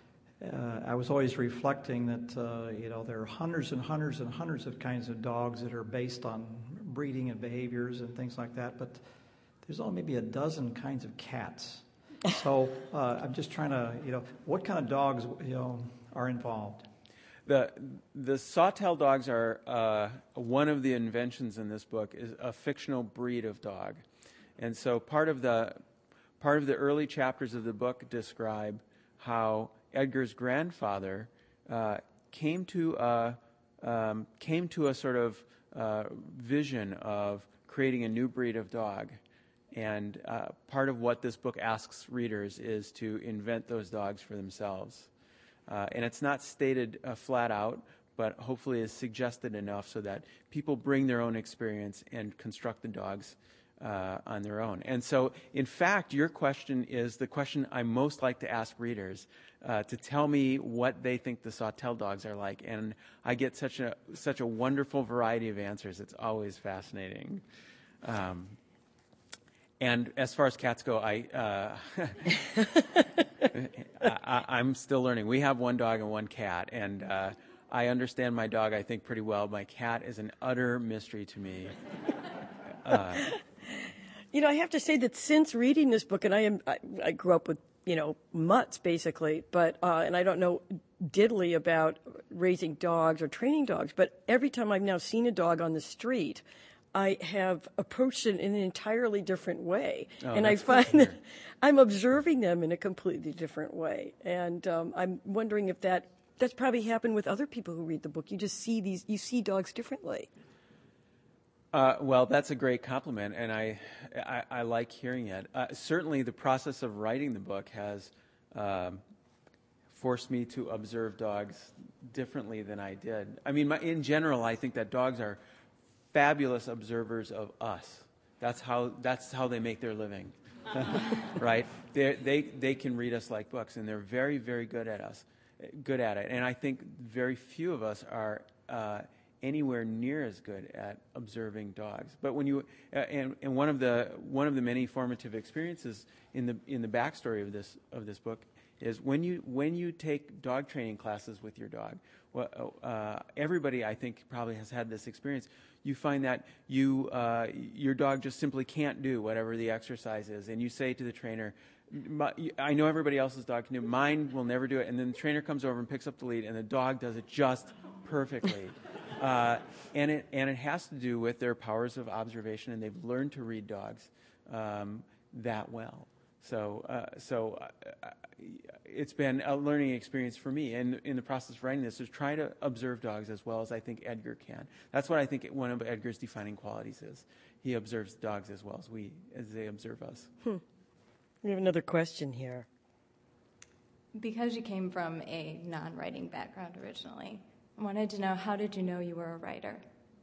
uh, I was always reflecting that, uh, you know, there are hundreds and hundreds and hundreds of kinds of dogs that are based on breeding and behaviors and things like that, but there's only maybe a dozen kinds of cats. So uh, I'm just trying to, you know, what kind of dogs, you know, are involved? The the Sawtell dogs are uh, one of the inventions in this book is a fictional breed of dog, and so part of the part of the early chapters of the book describe how Edgar's grandfather uh, came to a um, came to a sort of uh, vision of creating a new breed of dog, and uh, part of what this book asks readers is to invent those dogs for themselves. Uh, and it's not stated uh, flat out, but hopefully is suggested enough so that people bring their own experience and construct the dogs uh, on their own. And so, in fact, your question is the question I most like to ask readers, uh, to tell me what they think the Sawtell dogs are like. And I get such a such a wonderful variety of answers. It's always fascinating. Um, And as far as cats go, I, uh, I, I'm still learning. We have one dog and one cat, and uh, I understand my dog, I think, pretty well. My cat is an utter mystery to me. Uh, you know, I have to say that since reading this book, and I am, I, I grew up with, you know, mutts basically, but uh, and I don't know diddly about raising dogs or training dogs, but every time I've now seen a dog on the street, I have approached it in an entirely different way. Oh, and I find that I'm observing them in a completely different way. And um, I'm wondering if that, that's probably happened with other people who read the book. You just see these, you see dogs differently. Uh, well, that's a great compliment, and I, I, I like hearing it. Uh, certainly the process of writing the book has um, forced me to observe dogs differently than I did. I mean, my, in general, I think that dogs are fabulous observers of us. That's how that's how they make their living, right? They they they can read us like books, and they're very very good at us, good at it. And I think very few of us are uh, anywhere near as good at observing dogs. But when you uh, and and one of the one of the many formative experiences in the in the backstory of this of this book is when you when you take dog training classes with your dog. Well, uh, everybody, I think, probably has had this experience. You find that you uh, your dog just simply can't do whatever the exercise is, and you say to the trainer, I know everybody else's dog can do it, mine will never do it, and then the trainer comes over and picks up the lead, and the dog does it just perfectly. uh, and it and it has to do with their powers of observation, and they've learned to read dogs um, that well. So, uh, so uh, it's been a learning experience for me, and in the process of writing this, is try to observe dogs as well as I think Edgar can. That's what I think one of Edgar's defining qualities is. He observes dogs as well as we, as they observe us. Hmm. We have another question here. Because you came from a non-writing background originally, I wanted to know, how did you know you were a writer?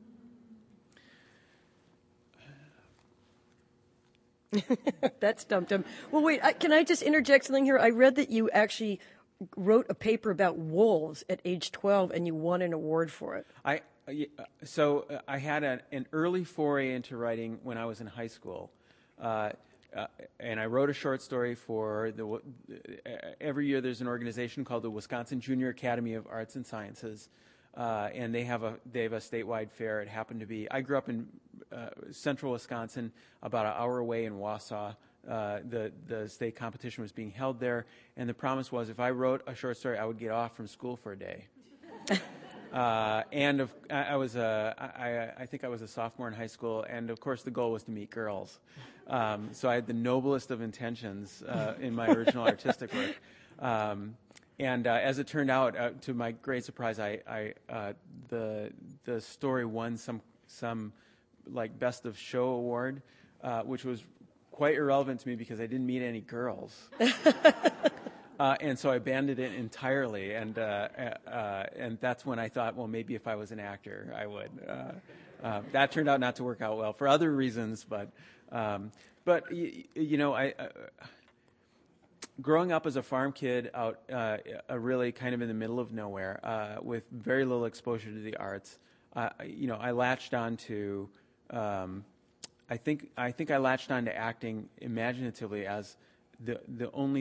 That stumped him. Well, wait, I, can I just interject something here? I read that you actually wrote a paper about wolves at age twelve, and you won an award for it. I so uh, I had a, an early foray into writing when I was in high school, uh, uh, and I wrote a short story for the. Uh, every year, there's an organization called the Wisconsin Junior Academy of Arts and Sciences. Uh, and they have a they have a statewide fair. It happened to be I grew up in uh, central Wisconsin, about an hour away in Wausau. Uh, the the state competition was being held there, and the promise was if I wrote a short story, I would get off from school for a day. uh, and of, I, I was a I, I think I was a sophomore in high school, and of course the goal was to meet girls. Um, so I had the noblest of intentions uh, in my original artistic work. Um, And uh, as it turned out, uh, to my great surprise, I, I uh, the the story won some some like best of show award, uh, which was quite irrelevant to me because I didn't meet any girls, uh, and so I abandoned it entirely. And uh, uh, and that's when I thought, well, maybe if I was an actor, I would. Uh, uh, that turned out not to work out well for other reasons, but um, but y- you know I. Uh, Growing up as a farm kid out uh, uh, really kind of in the middle of nowhere uh, with very little exposure to the arts, uh, you know, I latched on to, um, I think I think I latched on to acting imaginatively as the the only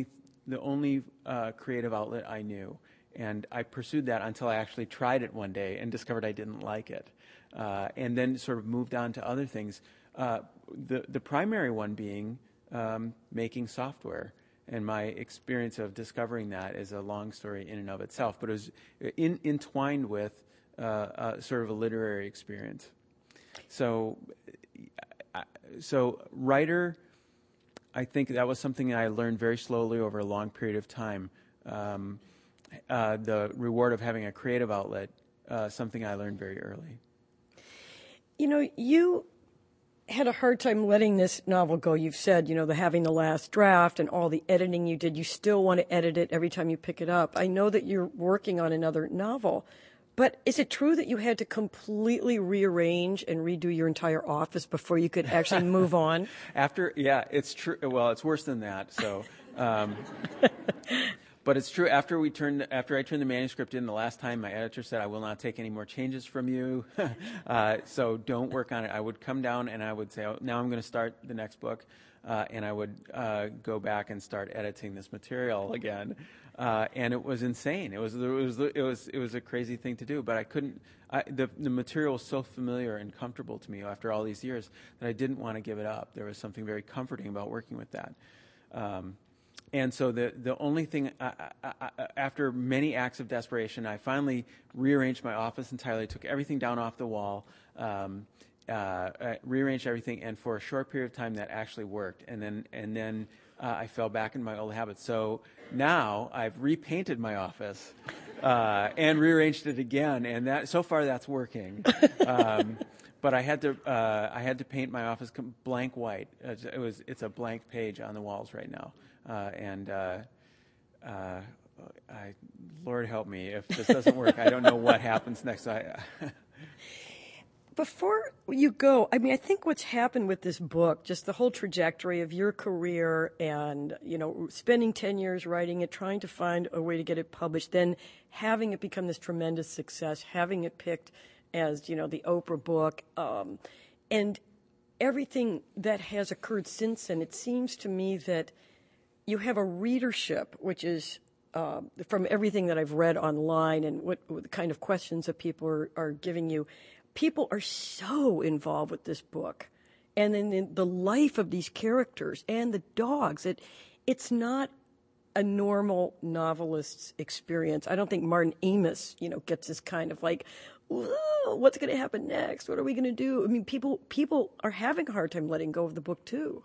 the only uh, creative outlet I knew. And I pursued that until I actually tried it one day and discovered I didn't like it. Uh, and then sort of moved on to other things. Uh, the, the primary one being um, making software. And my experience of discovering that is a long story in and of itself. But it was in, entwined with uh, uh, sort of a literary experience. So, so writer, I think that was something I learned very slowly over a long period of time. Um, uh, the reward of having a creative outlet, uh, something I learned very early. You know, you had a hard time letting this novel go. You've said, you know, the having the last draft and all the editing you did, you still want to edit it every time you pick it up. I know that you're working on another novel. But is it true that you had to completely rearrange and redo your entire office before you could actually move on? After, yeah, it's true. Well, it's worse than that. So, um, but it's true. After we turned, after I turned the manuscript in the last time, my editor said, "I will not take any more changes from you. uh, so don't work on it." I would come down and I would say, oh, "Now I'm going to start the next book," uh, and I would uh, go back and start editing this material again. Uh, and it was insane. It was it was it was it was a crazy thing to do. But I couldn't. I, the the material was so familiar and comfortable to me after all these years that I didn't want to give it up. There was something very comforting about working with that. Um, and so the the only thing I, I, I, after many acts of desperation, I finally rearranged my office entirely. Took everything down off the wall. Um, uh, I rearranged everything, and for a short period of time, that actually worked. And then and then. Uh, I fell back in my old habits. So now I've repainted my office uh, and rearranged it again, and that so far that's working. Um, but I had to uh, I had to paint my office blank white. It was it's a blank page on the walls right now, uh, and uh, uh, I, Lord help me if this doesn't work. I don't know what happens next. I. Before you go, I mean, I think what's happened with this book, just the whole trajectory of your career and, you know, spending ten years writing it, trying to find a way to get it published, then having it become this tremendous success, having it picked as, you know, the Oprah book, um, and everything that has occurred since then, it seems to me that you have a readership, which is, uh, from everything that I've read online and what, what the kind of questions that people are, are giving you, people are so involved with this book and then in the life of these characters and the dogs. It, it's not a normal novelist's experience. I don't think Martin Amis, you know, gets this kind of like, what's going to happen next? What are we going to do? I mean, people, people are having a hard time letting go of the book too.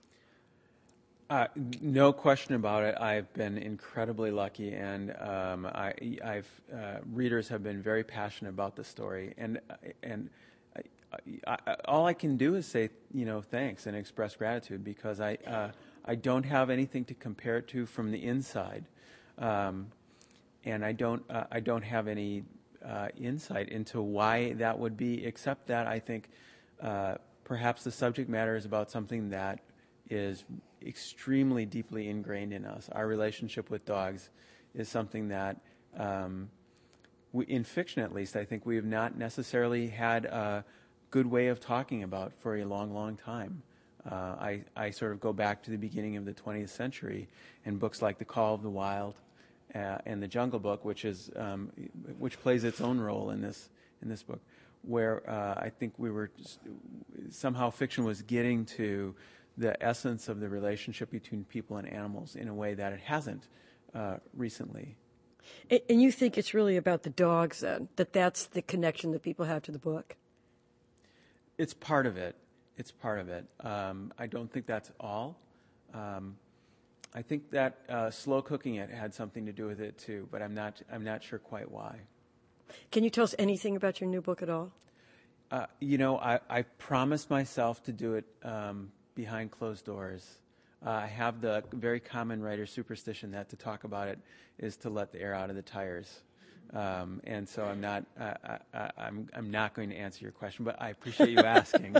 Uh, no question about it. I've been incredibly lucky, and um, I, I've uh, readers have been very passionate about the story, and and I, I, all I can do is say, you know, thanks and express gratitude, because I uh, I don't have anything to compare it to from the inside, um, and I don't uh, I don't have any uh, insight into why that would be, except that I think uh, perhaps the subject matter is about something that is extremely deeply ingrained in us. Our relationship with dogs is something that, um, we, in fiction at least, I think we have not necessarily had a good way of talking about for a long, long time. Uh, I, I sort of go back to the beginning of the twentieth century and books like The Call of the Wild uh, and The Jungle Book, which is um, which plays its own role in this in this book, where uh, I think we were somehow fiction was getting to the essence of the relationship between people and animals in a way that it hasn't uh, recently. And you think it's really about the dogs then, that that's the connection that people have to the book? It's part of it. It's part of it. Um, I don't think that's all. Um, I think that uh, slow cooking it had something to do with it too, but I'm not, I'm not sure quite why. Can you tell us anything about your new book at all? Uh, you know, I, I promised myself to do it um, behind closed doors. Uh, I have the very common writer superstition that to talk about it is to let the air out of the tires, um, and so I'm not. Uh, I, I, I'm I'm not going to answer your question, but I appreciate you asking.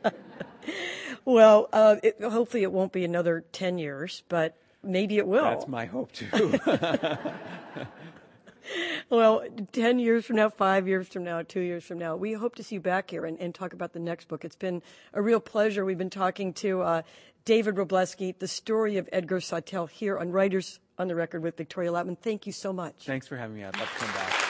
Well, uh, it, hopefully it won't be another ten years, but maybe it will. That's my hope too. Well, ten years from now, five years from now, two years from now, we hope to see you back here and, and talk about the next book. It's been a real pleasure. We've been talking to uh, David Wroblewski, The Story of Edgar Sawtelle, here on Writers on the Record with Victoria Lautman. Thank you so much. Thanks for having me. I'd love to come back.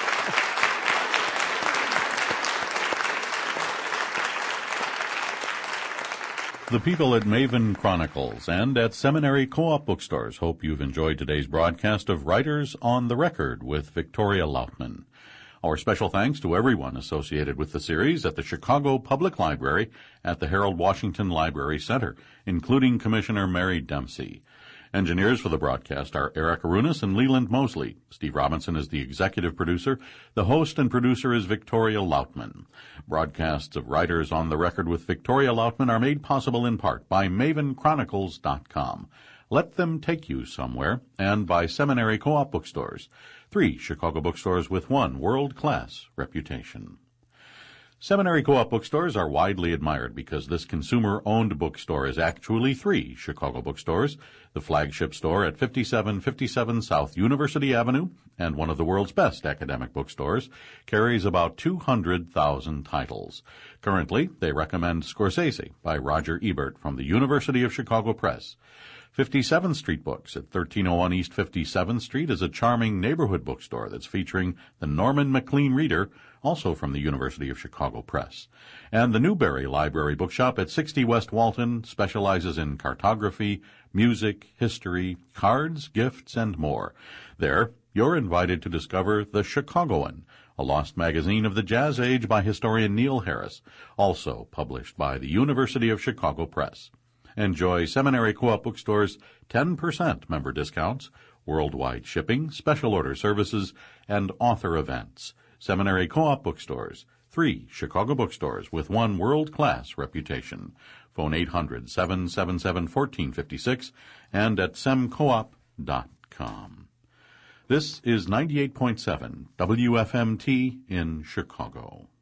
The people at Maven Chronicles and at Seminary Co-op Bookstores hope you've enjoyed today's broadcast of Writers on the Record with Victoria Lautman. Our special thanks to everyone associated with the series at the Chicago Public Library at the Harold Washington Library Center, including Commissioner Mary Dempsey. Engineers for the broadcast are Eric Arunas and Leland Mosley. Steve Robinson is the executive producer. The host and producer is Victoria Lautman. Broadcasts of Writers on the Record with Victoria Lautman are made possible in part by Maven Chronicles dot com. Let them take you somewhere, and by Seminary Co-op Bookstores, three Chicago bookstores with one world-class reputation. Seminary Co-op bookstores are widely admired because this consumer-owned bookstore is actually three Chicago bookstores, the flagship store at fifty-seven fifty-seven South University Avenue, and one of the world's best academic bookstores, carries about two hundred thousand titles. Currently, they recommend Scorsese by Roger Ebert from the University of Chicago Press. fifty-seventh Street Books at thirteen oh one East fifty-seventh Street is a charming neighborhood bookstore that's featuring the Norman Maclean Reader, also from the University of Chicago Press. And the Newberry Library Bookshop at sixty West Walton specializes in cartography, music, history, cards, gifts, and more. There, you're invited to discover The Chicagoan, a lost magazine of the Jazz Age by historian Neil Harris, also published by the University of Chicago Press. Enjoy Seminary Co-op Bookstores' ten percent member discounts, worldwide shipping, special order services, and author events. Seminary Co-op Bookstores, three Chicago bookstores with one world-class reputation. Phone eight hundred, seven seven seven, one four five six and at sem coop dot com. This is ninety-eight point seven W F M T in Chicago.